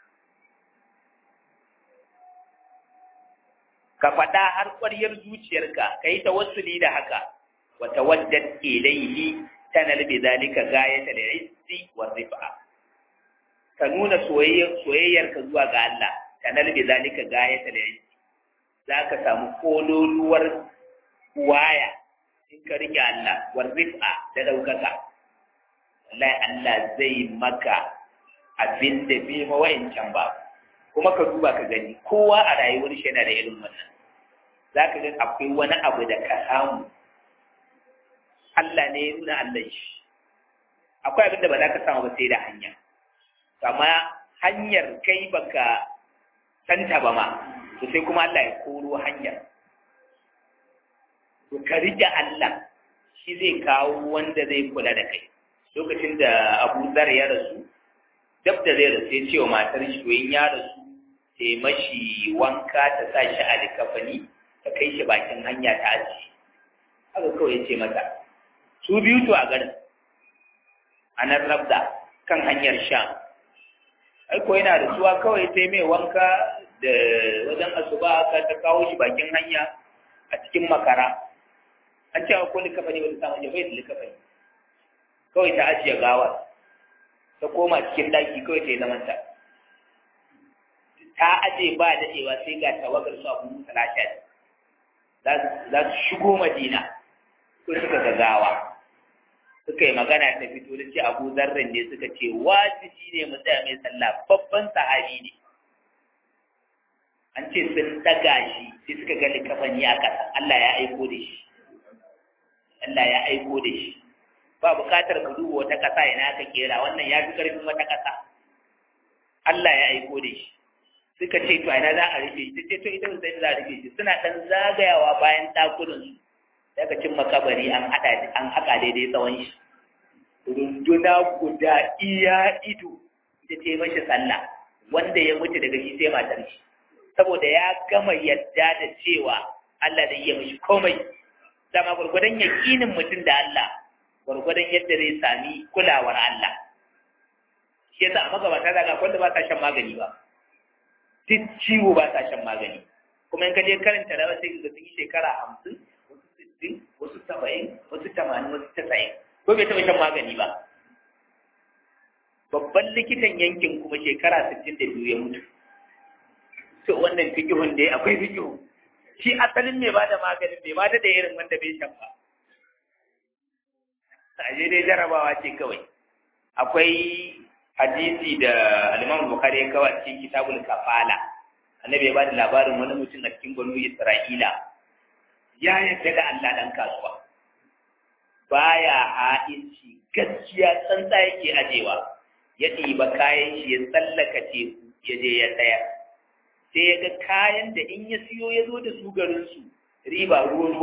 ka faɗa har ƙwaryar zuciyarka ka yi tawassuli da haka wa tawaddat ilayhi tanal bi zalika gayata al-izzi wa rif'a ka nuna soyayyarka zuwa ga Allah tanal bi zalika gayata al-izzi zaka samu kololuwar waya in ka rike Allah wa rif'a da daukaka wallahi Allah zai maka abin da bai ma wayancan ba kuma ka duba ka gani kowa a rayuwar shi yana da irin wannan za ka ga akwai wani abu da ka samu Allah ne ya nuna Allah shi akwai abin da ba za ka samu ba sai da hanya kama hanyar kai baka santa ba ma to sai kuma Allah ya koro hanyar to ka rike Allah shi zai kawo wanda zai kula da kai lokacin da Abu Zar ya rasu dab da zai rasu ya ce wa matar shi in ya rasu sai mashi wanka ta sa shi a likafani ta kai shi bakin hanya ta aji haka kawai ya ce mata su biyu to a garin a nan rabda kan hanyar sham aiko yana da suwa kawai sai mai wanka da wajen asuba aka ta kawo shi bakin hanya a cikin makara an cewa ko likafani ba ta samu ya bai da likafani kawai ta ajiye gawar ta koma cikin daki kawai ta yi zamanta ta aje ba daɗewa sai ga tawagar su abu musa lafiya za su shigo madina ko suka gagawa suka yi magana ta fito da ce abu zarren ne suka ce wajibi ne mu tsaya mai sallah babban sahabi ne an ce sun daga shi sai suka ga likafani a ƙasa Allah ya aiko da shi Allah ya aiko da shi ba buƙatar ka duba wata ƙasa ina aka kera wannan ya fi ƙarfin wata ƙasa Allah ya aiko da shi suka ce to ina za a rufe shi ce to ita sai za a rufe shi suna dan zagayawa bayan dakunan su daga cin makabari an haka daidai tsawon shi runduna guda iya ido da ta yi mashi sallah wanda ya mutu daga shi sai matar shi saboda ya gama yadda da cewa Allah zai iya mashi komai dama gwargwadon yakinin mutum da Allah gwargwadon yadda zai sami kulawar Allah shi yasa a magabata daga wanda ba sa shan magani ba duk ciwo ba sa shan magani kuma in ka je karanta rawa sai ga sun yi shekara 50 wasu 60 wasu 70 wasu 80 wasu 90 ko bai taɓa shan magani ba babban likitan yankin kuma shekara 62 ya mutu to wannan fikihun dai akwai fikihu shi asalin mai bada maganin bai bada da irin wanda bai shan ba aje dai jarabawa ce kawai akwai hadisi da al-Imam Bukhari ya kawo cikin kitabul kafala annabi ya bada labarin wani mutum a cikin banu Isra'ila ya yarda da Allah dan kasuwa baya ha'inci gaskiya tsantsa yake ajewa ya ɗiba kayan shi ya tsallaka teku ya je ya tsaya sai ya ga kayan da in ya siyo ya zo da su garinsu riba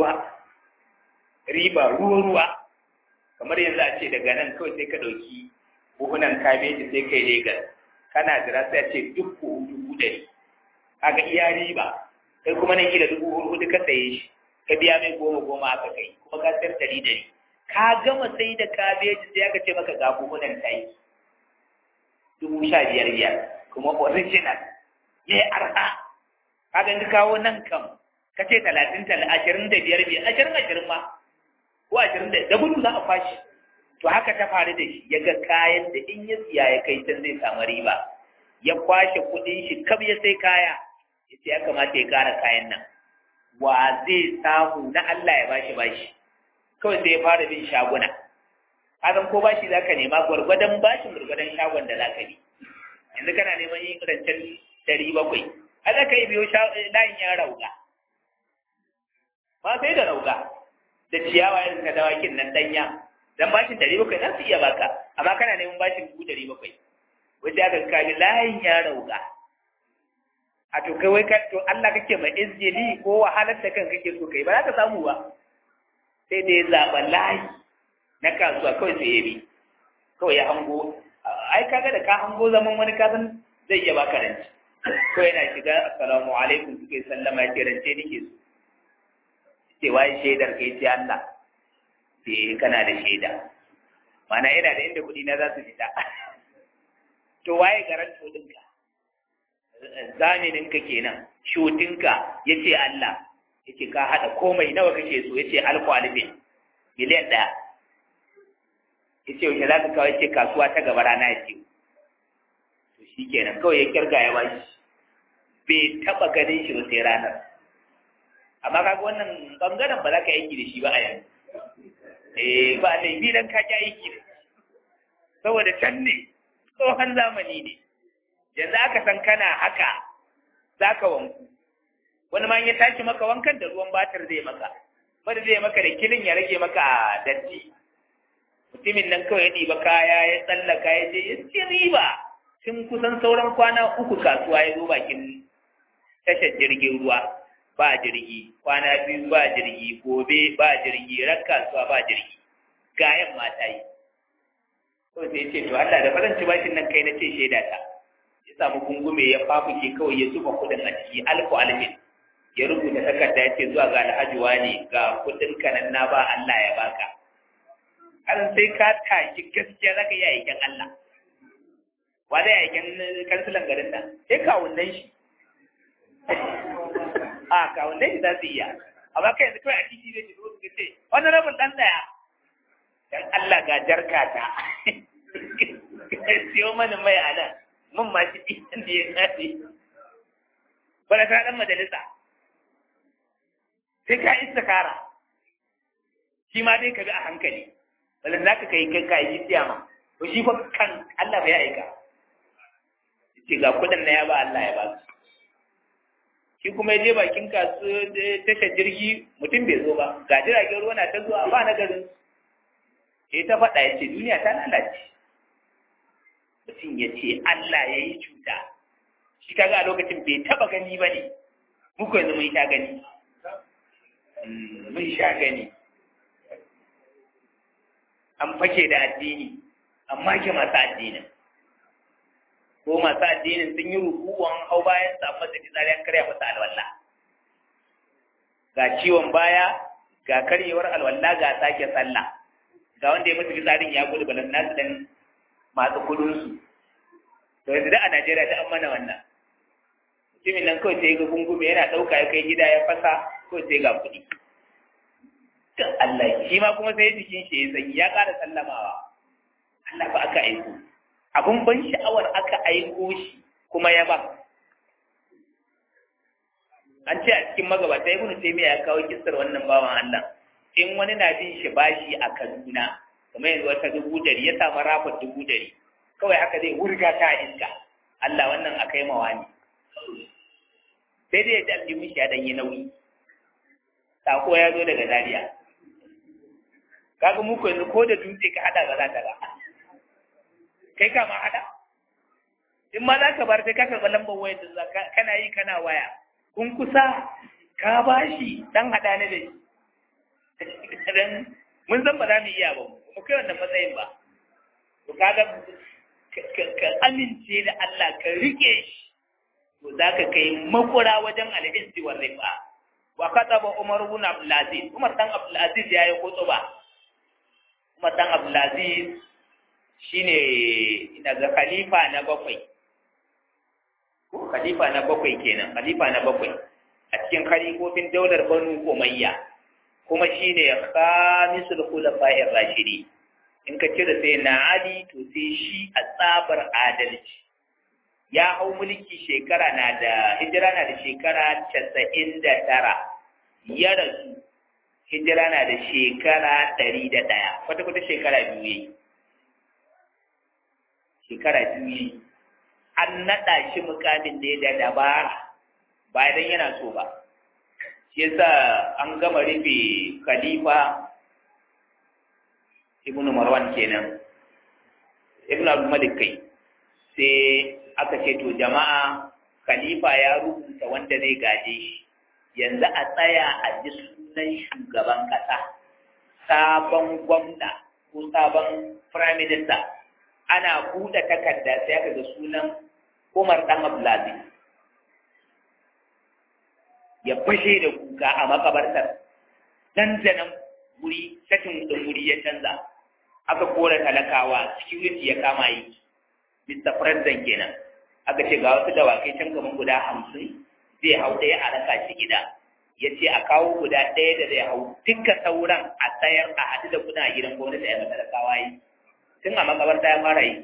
ruwa kamar yanzu a ce daga nan kawai sai ka ɗauki buhunan kabeji sai kai Legas kana jira sai a ce duk buhu 100 kaga iya riba kai kuma nan kila 4,000 ka saye shi ka biya mai 10 aka kai kuma ka sayar 100 ka gama sai da kabeji sai aka ce maka ga buhunan tayi 15,000 kuma original ya yi arha kaga ka kawo nan kam ka ce 30 25 ma ko 20 da gudu za a fashi to haka ta faru da shi ya ga kayan da in ya siya ya kai can zai samu riba ya kwashe kuɗin shi kab ya sai kaya ya ce ya kamata ya kara kayan nan wa zai samu na Allah ya bashi kawai sai ya fara bin shaguna hakan ko bashi za ka nema gwargwadon gwargwadon shagon da za ka bi yanzu kana neman yin rancen 700 a za ka yi biyo layin ya rauga ma sai da rauga da ciyawa irin ta dawakin nan danya dan bashin 700 za su iya baka amma kana neman bashin 700 wanda aka kabi layin ya rauga a to kai wai to Allah kake mai izjili ko wahalar da kan kake so kai ba za ka samu ba sai da ya zaɓa layi na kasuwa kawai sai ya bi kawai ya hango ai kaga da ka hango zaman wani kasan zai iya baka ranci ko yana shiga assalamu alaikum suke sallama ya ce rance nake so ce waye shaidar kai ce Allah sai kana da shaida mana ina da inda kuɗi na za su fita to waye garanto ɗinka zamininka kenan shotinka ya ce Allah ya ce ka haɗa komai nawa kake so ya ce alkwalifin miliyan 1 ya ce yaushe za ka kawai ce kasuwa ta gaba rana ya ce to shi kenan kawai ya kirga ya ba shi bai taɓa ganin shi ba sai ranar amma kaga wannan bangaren ba za ka aiki da shi ba a yanzu ba laifi dan ka ki aiki da saboda can ne tsohon zamani ne yanzu aka san kana haka za ka wanku wani ma ya tashi maka wankan da ruwan batir zai maka bada zai maka da kilin ya rage maka datti mutumin nan kawai ya ɗiba kaya ya tsallaka ya je ya ci riba tun kusan sauran kwana 3 kasuwa ya zo bakin tashar jirgin ruwa ba jirgi kwana 2 ba jirgi gobe ba jirgi ran kasuwa ba jirgi gayan mata yi to sai ce to Allah da faranci bashin nan kai na ce shaida ta ya samu gungume ya fafuke kawai ya zuba kudin a ciki alfin ya rubuta takarda ya ce zuwa ga alhaji wani ga kudin kanan na ba Allah ya baka har sai ka taki gaskiya zaka yi aikin Allah wa zai aikin kansilan garin nan sai kawunan shi a kawunan shi za su iya amma kai yanzu kawai a titi zai shigo su ce wani rabin dan daya dan Allah ga jarkata siyo mana mai a nan mun ma shi ɗin da ya nace bana ta ɗan majalisa sai ka istikara shi ma dai ka bi a hankali wanda za ka kai kai kayi siyama to shi fa kan Allah bai aika ce ga kudin na ya ba Allah ya ba su shi kuma ya je bakin kasu tashar jirgi mutum bai zo ba ga jiragen ruwa na ta zuwa ba na garin sai ta faɗa ya ce duniya ta lalace mutum ya ce Allah ya yi cuta shi kaga a lokacin bai taba gani ba ne muku yanzu mun sha gani mun sha gani an fake da addini amma ke masu addinin ko masu addinin sun yi rukuwan hau bayan su amma da fitsari an karya masa alwala ga ciwon baya ga karyewar alwala ga sake sallah ga wanda ya mutu fitsarin ya gudu balan nasu dan masu kudinsu to yanzu da a Najeriya ta an mana wannan mutumin nan kawai sai ga gungume yana ɗauka ya kai gida ya fasa kawai sai ga kuɗi kan Allah shi ma kuma sai jikin shi ya sanyi ya ƙara sallamawa Allah ba aka aiko abun ban sha'awar aka aiko shi kuma ya ba an ce a cikin magabata Ibn Taymiyyah ya kawo kissar wannan bawan Allah in wani na bin shi bashi a Kaduna kamar yanzu wata 100 ya samu rafar 100 kawai haka zai wurga ta iska Allah wannan akai mawa ne sai dai ya ji aljihun shi ya danyi nauyi sako ya zo daga Zaria kaga muku yanzu ko da dutse ka hada ba za ta ba kai ka ma hada in ma za ka bar sai ka karɓi lambar wayar da kana yi kana waya kun kusa ka bashi dan hada ne da shi mun san ba za mu iya ba mu kai wannan matsayin ba to kaga ka amince da Allah ka rike shi to zaka kai makura wajen al-izzi wal rifa wa kataba Umar ibn Abdul Aziz Umar dan Abdul Aziz yayi kutuba Umar dan Abdul Aziz shine daga khalifa na bakwai ko khalifa na bakwai kenan khalifa na bakwai a cikin khalifofin daular Banu Umayya kuma shine khamisul khulafa'ir rashidi in ka cire sai na Ali to sai shi a tsabar adalci ya hau mulki hijira na da shekara 99 ya rasu hijira na da shekara 101 kwata-kwata shekara biyu an naɗa shi mukamin ne da dabara ba idan yana so ba shi yasa an gama rufe khalifa ibn Marwan kenan ibn Abdul Malik kai sai aka ce to jama'a khalifa ya rubuta wanda zai gaje shi yanzu a tsaya a ji sunan shugaban kasa sabon gwamna ko sabon prime minister ana buɗe takarda sai aka ga sunan Umar dan Abdulaziz ya fashe da kuka a makabartar nan da nan wuri sakin ɗin wuri ya canza aka kora talakawa security ya kama yi Mr. President kenan aka ce ga wasu dawakai can kaman guda 50 zai hau ɗaya a raka shi gida ya ce a kawo guda ɗaya da zai hau dukkan sauran a tsayar a haɗu da kuna a gidan gwamnati a yi talakawa yi tun a makabarta ya fara yi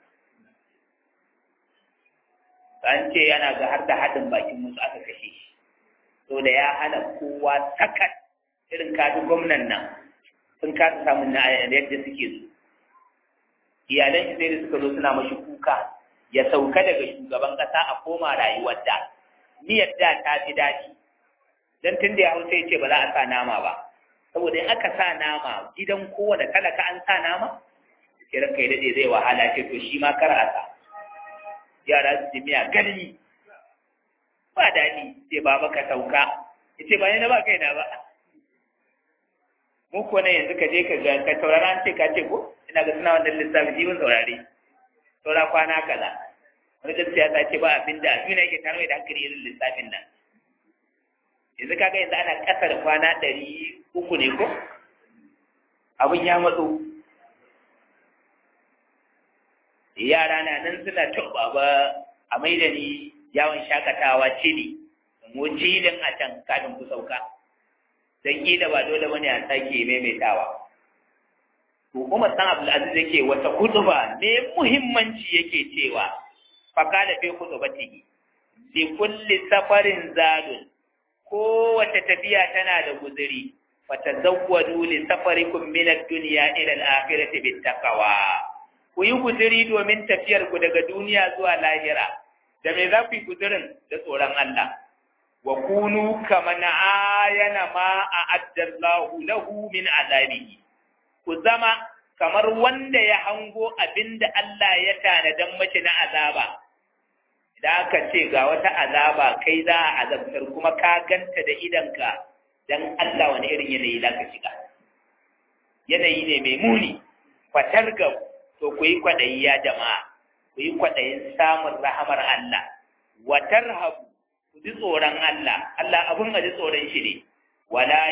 an ce yana ga har da haɗin bakin musu aka kashe shi so da ya hana kowa sakat irin kaji gwamnan nan sun kasa samun na yadda suke so iyalan shi sai da suka zo suna mashi kuka ya sauka daga shugaban kasa a koma rayuwar da miyar da ta fi daɗi don tun da ya hau sai ce ba za a sa nama ba saboda in aka sa nama gidan kowane talaka an sa nama kiran kai daɗe zai wahala ce to shi ma kar a sa yara su ji miya gani ba daɗi sai baba ka sauka ya ce ba ni na ba kaina ba mu ko ne yanzu ka je ka ga ka taurara an ce ka ce ko ina ga suna wannan lissafi jibin saurare saura kwana kaza wani dan siyasa ce ba abin da duniya yake tarwai da hankali irin lissafin nan yanzu kaga yanzu ana ƙasa da kwana 300 ne ko abin ya matso yara na nan suna tauba ba a maida ni yawon shakatawa cili mu cilin a can kafin ku sauka dan kila ba dole bane a sake maimaitawa to Umar dan Abdul Aziz yake wata kutuba ne muhimmanci yake cewa faqala fi khutbatihi li kulli safarin zadun kowace tafiya tana da guzuri fatazawwadu li safarikum min ad-dunya ila al-akhirati bittaqwa ku yi guzuri domin tafiyar ku daga duniya zuwa lahira da me za ku yi guzurin da tsoron Allah wa kunu kaman ayana ma a'adda Allahu lahu min azabihi ku zama kamar wanda ya hango abinda Allah ya tanadan mace na azaba da aka ce ga wata azaba kai za a azabtar kuma ka ganta da idanka dan Allah wani irin yanayi za ka shiga yanayi ne mai muni fatar ga to ku yi kwaɗayi ya jama'a ku yi kwaɗayin samun rahamar Allah watar habu ku ji tsoron Allah Allah abin a ji tsoron shi ne wala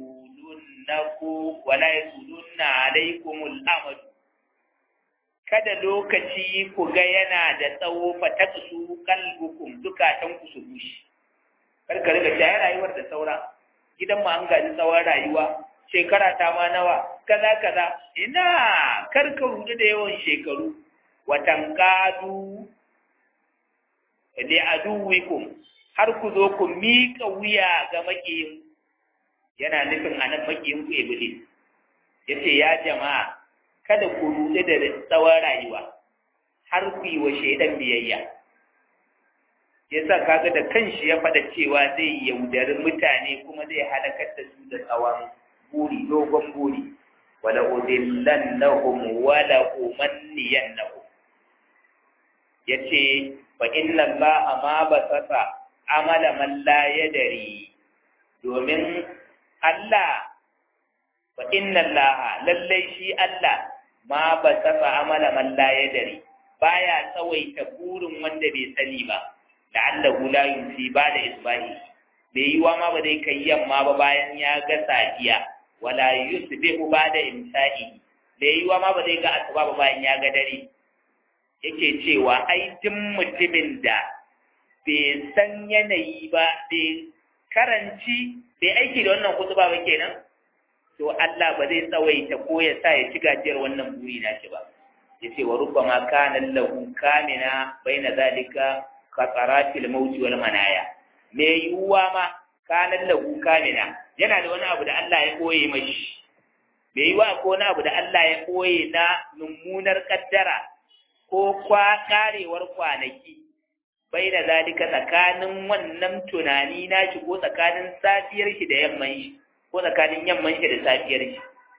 yasulunna alaikumul amad kada lokaci ku ga yana da tsawo fataksu qalbukum zukatan ku su bushe karka riga ta rayuwar da saura gidan ma an gaji tsawon rayuwa shekara ta ma nawa kaza ina karka rudu da yawan shekaru watan qadu li aduwikum har ku zo ku miƙa wuya ga makiyin yana nufin anan makiyin ku iblis yace ya jama'a kada ku rudu da tsawon rayuwa har ku yi wa shaidan biyayya yasa kaga da kanshi ya faɗa cewa zai yaudari mutane kuma zai halakar da su da tsawon buri dogon buri wala udillannahum wala umanniyannahum yace fa inna allaha ma basata amala man la yadri domin Allah fa inna allaha lallai shi Allah ma basata amala man la yadri baya tsawaita burin wanda bai sani ba la'allahu la yumsi ba da isbahi bai yiwa ma ba zai kai yamma ba bayan ya ga safiya wala yusbihu ba da imsa'i bai yiwa ma ba zai ga asuba ba bayan ya ga dare yake cewa ai duk mutumin da bai san yanayi ba bai karanci bai aiki da wannan kutuba ba kenan to Allah ba zai tsawaita ko ya sa ya ci gajiyar wannan buri na shi ba yace wa rubbama kana lahu kamina baina zalika qataratil maut wal manaya me yuwa ma kana lahu kamina yana da wani abu da Allah ya koye mashi me yuwa ko wani abu da Allah ya koye na mummunar kaddara ko karewar kwanaki baina zalika tsakanin wannan tunani na shi ko tsakanin safiyar shi da yamman shi ko tsakanin yamman shi da safiyar shi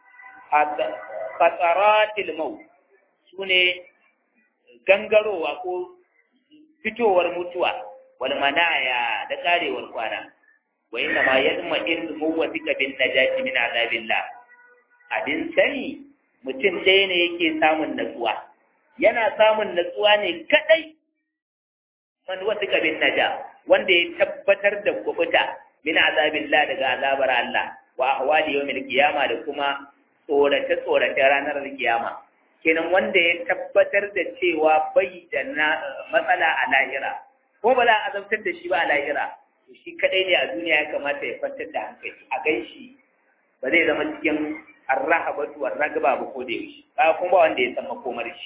qataratil maut sune gangarowa ko fitowar mutuwa wal manaya da karewar kwana wa inna ma yadma ilmu wa fika bin najati min azabillah abin sani mutum dai ne yake samun natsuwa yana samun natsuwa ne kadai man wa fika bin naja wanda ya tabbatar da kubuta min azabillah daga azabar Allah wa ahwali yawmil qiyama da kuma tsorace ranar kiyama kenan wanda ya tabbatar da cewa bai da matsala a lahira ko ba za a azabtar da shi ba a lahira to shi kadai ne a duniya ya kamata ya kwantar da hankali a ganshi ba zai zama cikin arrahabatu warragaba ba ko da yaushe ba kuma wanda ya san makomar shi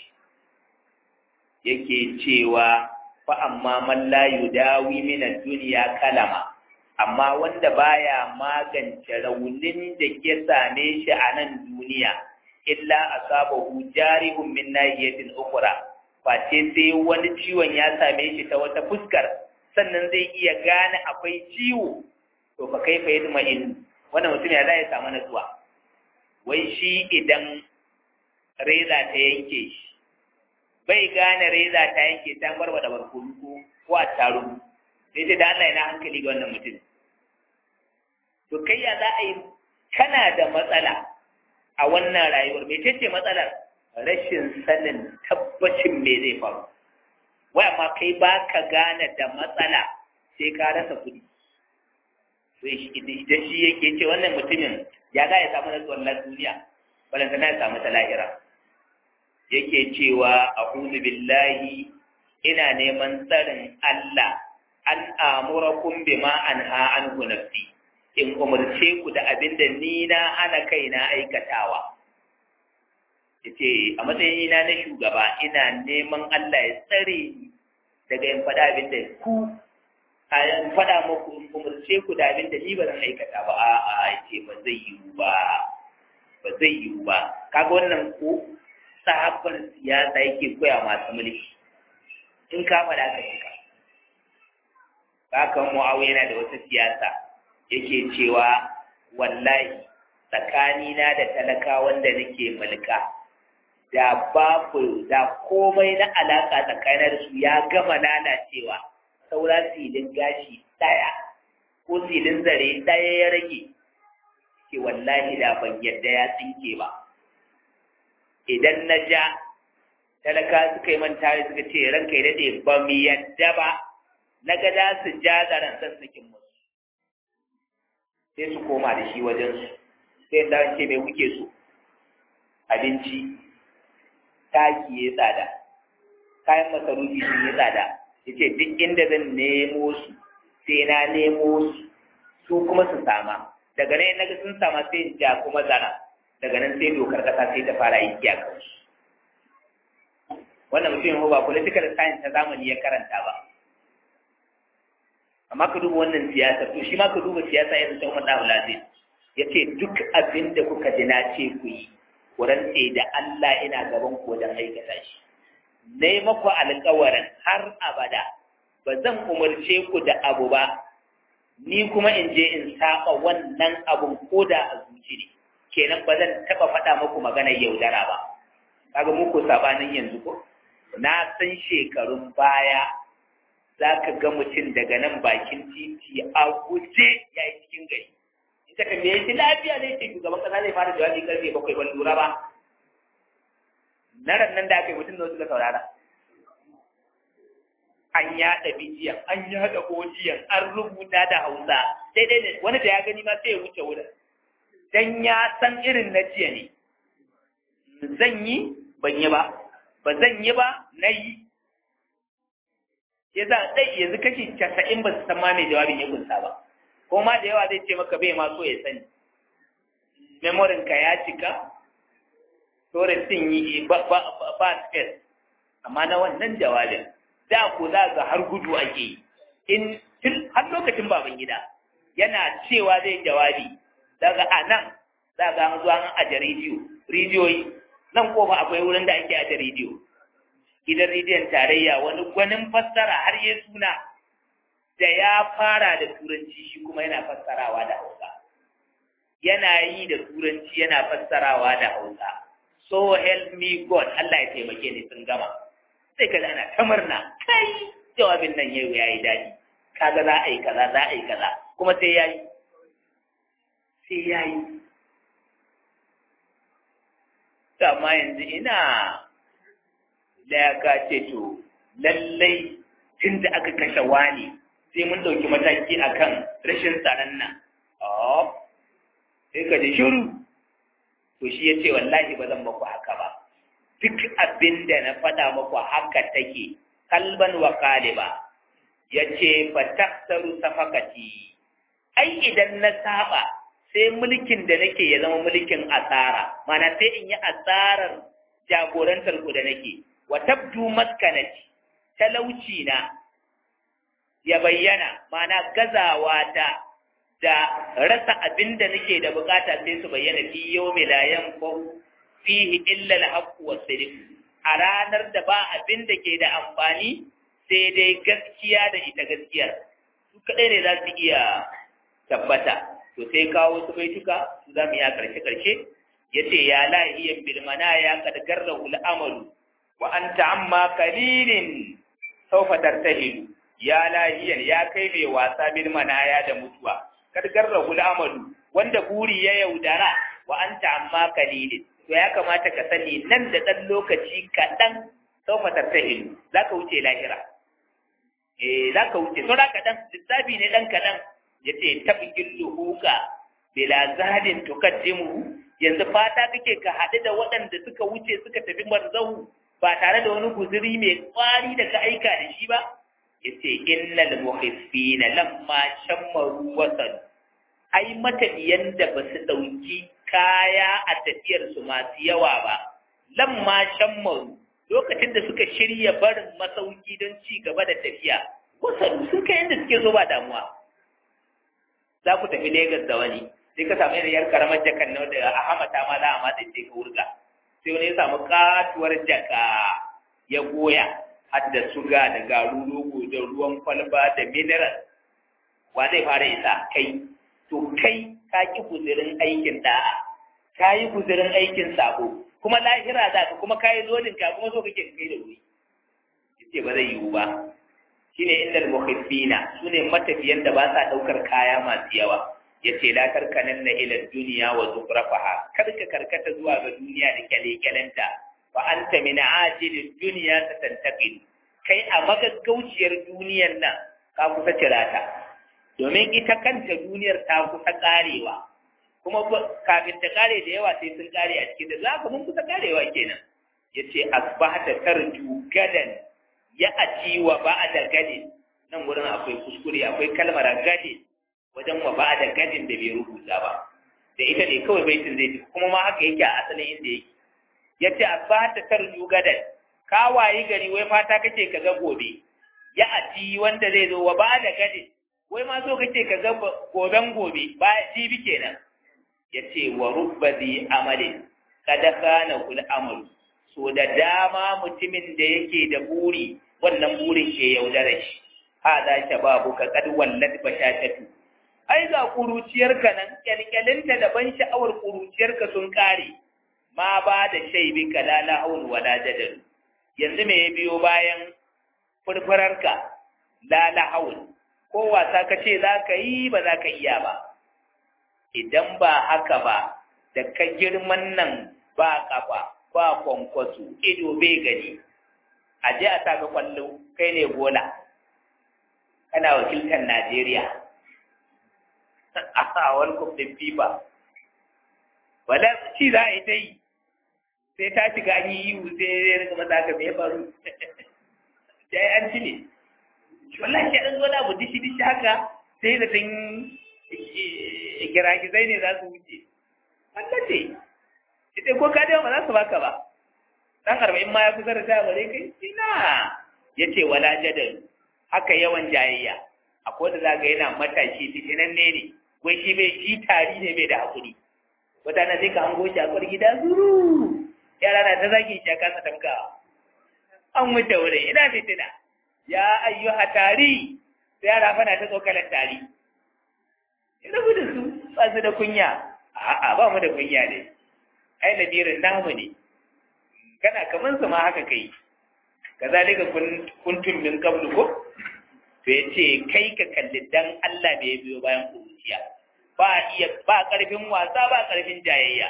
yake cewa fa amma man la yudawi min ad-dunya kalama amma wanda baya magance raunin da ke same shi a nan duniya illa asabahu jarihun min nahiyatin ukhra face sai wani ciwon ya same shi ta wata fuskar sannan zai iya gane akwai ciwo to fa kaifa yadma in wannan mutum ya zai samu natsuwa wai shi idan reza ta yanke shi bai gane reza ta yanke ta barbada barkonu ko a taro sai da Allah yana hankali ga wannan mutum to kai ya za a yi kana da matsala a wannan rayuwar mecece matsalar rashin sanin tabbacin me zai faru wai amma kai ba ka gane da matsala sai ka rasa kuɗi idan shi yake ce wannan mutumin ya ga ya samu natsuwar duniya balanta na ya samu ta lahira yake cewa a'udhu billahi ina neman tsarin Allah an amurakum bima anha anhu nafsi in umarce ku da abin da ni na hana kaina aikatawa yace a matsayina na shugaba ina neman Allah ya tsare ni daga in faɗa abin da ku a in faɗa muku in umarce ku da abin da ni ba zan aikata ba a'a yace ba zai yiwu ba kaga wannan ko sahabban siyasa yake koya masu mulki in ka faɗa ka cika haka Muawiya yana da wata siyasa yake cewa wallahi tsakanina da talaka wanda nake mulka da babu da komai na alaƙa tsakanin su ya gama lalacewa saura silin gashi ɗaya ko silin zare ɗaya ya rage ke wallahi da ban yadda ya tsinke ba idan na ja talaka suka yi manta suka ce ranka ya daɗe ba mu yadda ba na ga za su ja zaren sassakin musu sai su koma da shi wajensu sai da ce mai kuke so abinci taki ya tsada kayan masarufi sun yi tsada ya ce duk inda zan nemo su sai na nemo su kuma su sama daga nan na ga sun sama sai in ja kuma zara daga nan sai dokar kasa sai ta fara yi a kansu wannan mutum ba political science ta zamani ya karanta ba amma ka duba wannan siyasa to shi ma ka duba siyasa yanzu ta Umar Abdulaziz ya ce duk abin da kuka ji na ce ku yi ku rantse da Allah ina gaban ku wajen aikata shi na yi maku alƙawarin har abada ba zan umarce ku da abu ba ni kuma in je in saba wannan abun ko da a zuci ne kenan ba zan taɓa faɗa muku maganar yaudara ba kaga muku sabanin yanzu ko na san shekarun baya za ka ga mutum daga nan bakin titi a guje ya yi cikin gari in ka tambaye shi lafiya zai ce shugaban kasa zai fara jawabi karfe 7 ban lura ba na nan da aka yi mutum da wasu da saurara an yaɗa bidiyon an yaɗa odiyon an rubuta da hausa daidai ne wani da ya gani ma sai ya wuce wurin dan ya san irin na jiya ne zan yi ban yi ba ba zan yi ba na yi ya za ɗai yanzu kashi 90 ba su san ma mai jawabin ya kunsa ba ko ma da yawa zai ce maka bai ma so ya sani memorin ka ya cika storage din yi ba space amma na wannan jawabin da ko za ga har gudu ake yi in har lokacin baban gida yana cewa zai jawabi daga a nan za ga an zuwa an aje rediyoyi nan kofa akwai wurin da ake aje rediyo gidan rediyon tarayya wani gwanin fassara har ya suna da ya fara da turanci shi kuma yana fassarawa da hausa yana yi da turanci yana fassarawa da hausa so help me god Allah ya taimake ni sun gama sai ka ana ta murna kai jawabin nan yau ya yi daɗi kaga za a yi kaza za a yi kaza kuma sai ya yi amma yanzu ina da ya kace to lallai tun da aka kashe wani sai mun ɗauki mataki akan rashin tsaron nan sai ka ji shiru to shi ya ce wallahi ba zan maku haka ba duk abin da na faɗa maku haka take kalban wa kaliba ya ce fataktaru safakati ai idan na saba sai mulkin da nake ya zama mulkin asara mana sai in yi asarar jagorantar ku da nake wa tabdu maskanati talauci na ya bayyana mana gazawa ta da rasa abin da nake da bukata sai su bayyana fi yawmi la yanfa'u fihi illa al-haqq was-sidq a ranar da ba abin da ke da amfani sai dai gaskiya da ita gaskiyar su kadai ne za su iya tabbata to sai kawo su baituka su za mu yi a karshe yace ya lahiyan bil manaya kad garrahu al-amalu wa anta amma qalilin sawfa tartahilu ya lahiyan ya kai mai wasa bil manaya da mutuwa kad garrahu al-amalu wanda buri ya yaudara wa anta amma qalilin to ya kamata ka sani nan da dan lokaci kaɗan sawfa tartahilu zaka wuce lahira zaka wuce to da kaɗan lissafi ne dan kaɗan yace tabgil luhuka bila zadin tukaddimu yanzu fata kake ka haɗu da waɗanda suka wuce suka tafi marzahu ba tare da wani guzuri mai kwari da ka aika da shi ba yace innal muhiffina lamma shammaru wasan ai matafiyan da ba su ɗauki kaya a tafiyar su masu yawa ba lamma shammaru lokacin da suka shirya barin masauki don ci gaba da tafiya wasan sun kai inda suke so ba damuwa za ku tafi Legas da wani sai ka samu yar karamar jakan na da a hamata ma za a matsa sai ka wurga sai wani ya samu katuwar jaka ya goya har da suga da garu rogo da ruwan kwalba da mineral wa zai fara isa kai to kai ka ki guzurin aikin da'a ka yi guzurin aikin sabo kuma lahira za ka kuma kayi lodin ka kuma so kake kai da wuri yace ba zai yiwu ba shine innal mukhiffina sune matafiyan da ba sa daukar kaya masu yawa yace la tarkananna ila dunya wa zukhrafaha karka karkata zuwa ga duniya da kyale-kyalenta fa anta min ajilid dunya tatantaqil kai a magaggauciyar duniyar nan ka kusa cirata domin ita kanta duniyar ta kusa karewa kuma kafin ta kare da yawa sai sun kare a cikin da za ka mun kusa karewa kenan yace asbahata tarju gadan ya ati wa ba'da gadin nan wurin akwai kuskure akwai kalmar gadin wajen wa ba'da gadin da bai rubuta ba da ita ne kawai baitin zai tafi kuma ma haka yake a asalin inda yake yace asbahata tarju gadan ka wayi gari wai fata kake ka ga gobe ya ati wanda zai zo wa ba'da gadin wai ma so kake ka ga goben gobe ba jibi kenan yace wa rubbadi amalin kada kana kul amalu so da dama mutumin da yake da buri wannan burin ke yaudare shi hada shababu ka kad wallat bashashatu ai ga kuruciyarka nan kyalkyalinta da ban sha'awar kuruciyarka sun kare ma ba da shaibi kalala haun wala jadal yanzu me ya biyo bayan furfurarka lala haun ko wasa kace zaka yi ba zaka iya ba idan ba haka ba da ka girman nan ba kafa ba kwankwaso ido bai gani a je a saka kwallo kai ne bola kana wakiltar Najeriya a World Cup din FIFA wala ci za a yi ta yi sai ta shiga an yi yiwu sai ya rika masa ka mai faru sai an ci ne wallahi shi an zo da abu dishi haka sai da tun giragizai ne za su wuce wanda ce ita ko ka ba za su baka ba dan 40 ma ya kusa da ta bare kai ina yace wala jadal haka yawan jayayya akwai da zaka yana matashi fitinan ne wai shi bai shi tari ne bai da hakuri wata na sai ka hango shi a kwar gida zuru yara na ta zagi shi a kasa tamka an wuce wurin ina fitina ya ayyuha tari sai yara fana ta tsokalar tari ina gudu su ba su da kunya a'a ba mu da kunya ne ai nadirin namu ne kana kaman su ma haka kai kazalika kuntum min qablu ko to yace kai ka kalli dan Allah da ya biyo bayan kuruciya ba karfin wasa ba karfin jayayya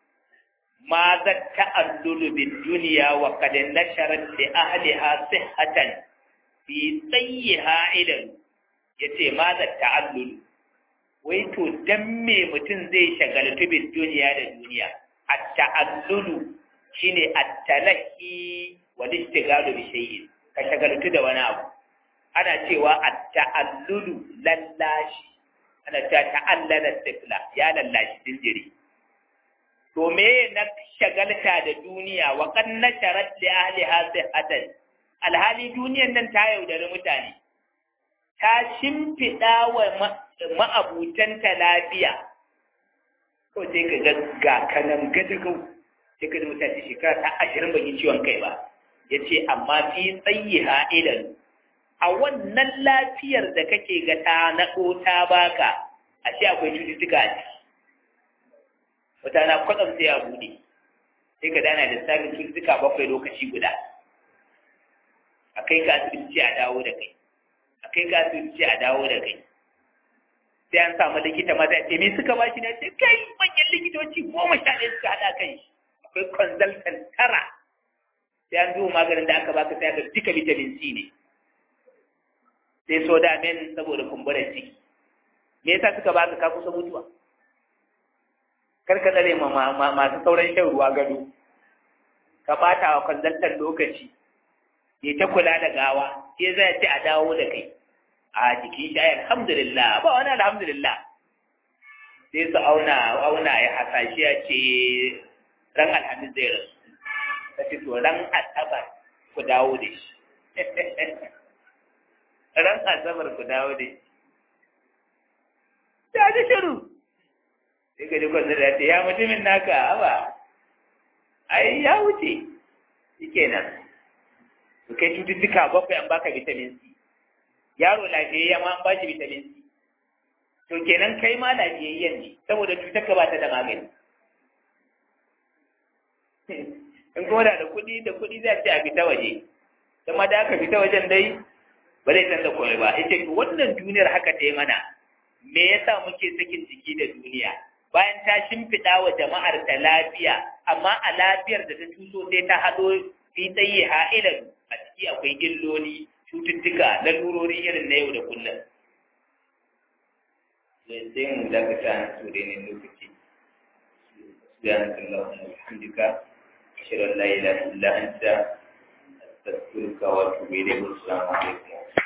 ma za ta'allulu bid dunya wa qad nasharat li ahliha sihhatan fi sayyiha idan yace ma za ta'allulu wai to dan me mutum zai shagaltu bid duniya da duniya at-ta'allulu shine at-talahi wal istighal bi shay'in ka shagaltu da wani abu ana cewa at-ta'allulu lallashi ana ta ta'allala tifla ya lallashi jinjiri to me na shagalta da duniya wa kan nasharat li ahliha sihhatan alhali duniyan nan ta yaudari mutane ta shimfiɗa wa ma'abutanta lafiya ko sai ka ga kanan gadagau sai ka mutane shekara ta 20 ban yi ciwon kai ba ya ce amma fi tsayi ha'ilan a wannan lafiyar da kake ga ta naɗo ta baka a ce akwai cututtuka a ciki wata na kwatsam sai a buɗe sai ka dana da sabin cututtuka 7 lokaci guda a kai ka asibiti a dawo da kai a kai ka asibiti a dawo da kai sai an samu likita maza ce me suka ba shi ne ce kai manyan likitoci 11 suka haɗa kai akwai consultant 9 sai an duba maganin da aka baka sai aka duka vitamin C ne sai soda men saboda kumburar ciki me yasa suka baka ka kusa mutuwa kar ka tsare masu sauran shan ruwa gado ka bata wa consultant lokaci ya ta kula da gawa sai zai ce a dawo da kai a jikin shi alhamdulillah ba wani alhamdulillah sai su auna ya hasashe ya ce ran alhamis zai rasu ta ce to ran asabar ku dawo da shi ran asabar ku dawo da shi ta ji shiru sai ka ji kwanza da ce ya mutumin naka haba ai ya wuce shi kenan su kai cututtuka 7 an baka vitamin C yaro lafiyayya ma an ba shi vitamin C to kenan kai ma lafiyayyen ne saboda cutar ka ba ta da magani in kuma da kuɗi za ce a fita waje kuma da aka fita wajen dai ba zai canza komai ba ita wannan duniyar haka ta yi mana me yasa muke sakin jiki da duniya bayan ta shimfiɗa wa jama'ar ta lafiya amma a lafiyar da ta tuso sai ta haɗo fi tsaye ha'ilan a ciki akwai illoli cututtuka lalurori irin na yau da kullum sai mu dakata na ture ne lokaci سبحانك اللهم وبحمدك أشهد أن لا إله إلا أنت أستغفرك وأتوب إليك والسلام عليكم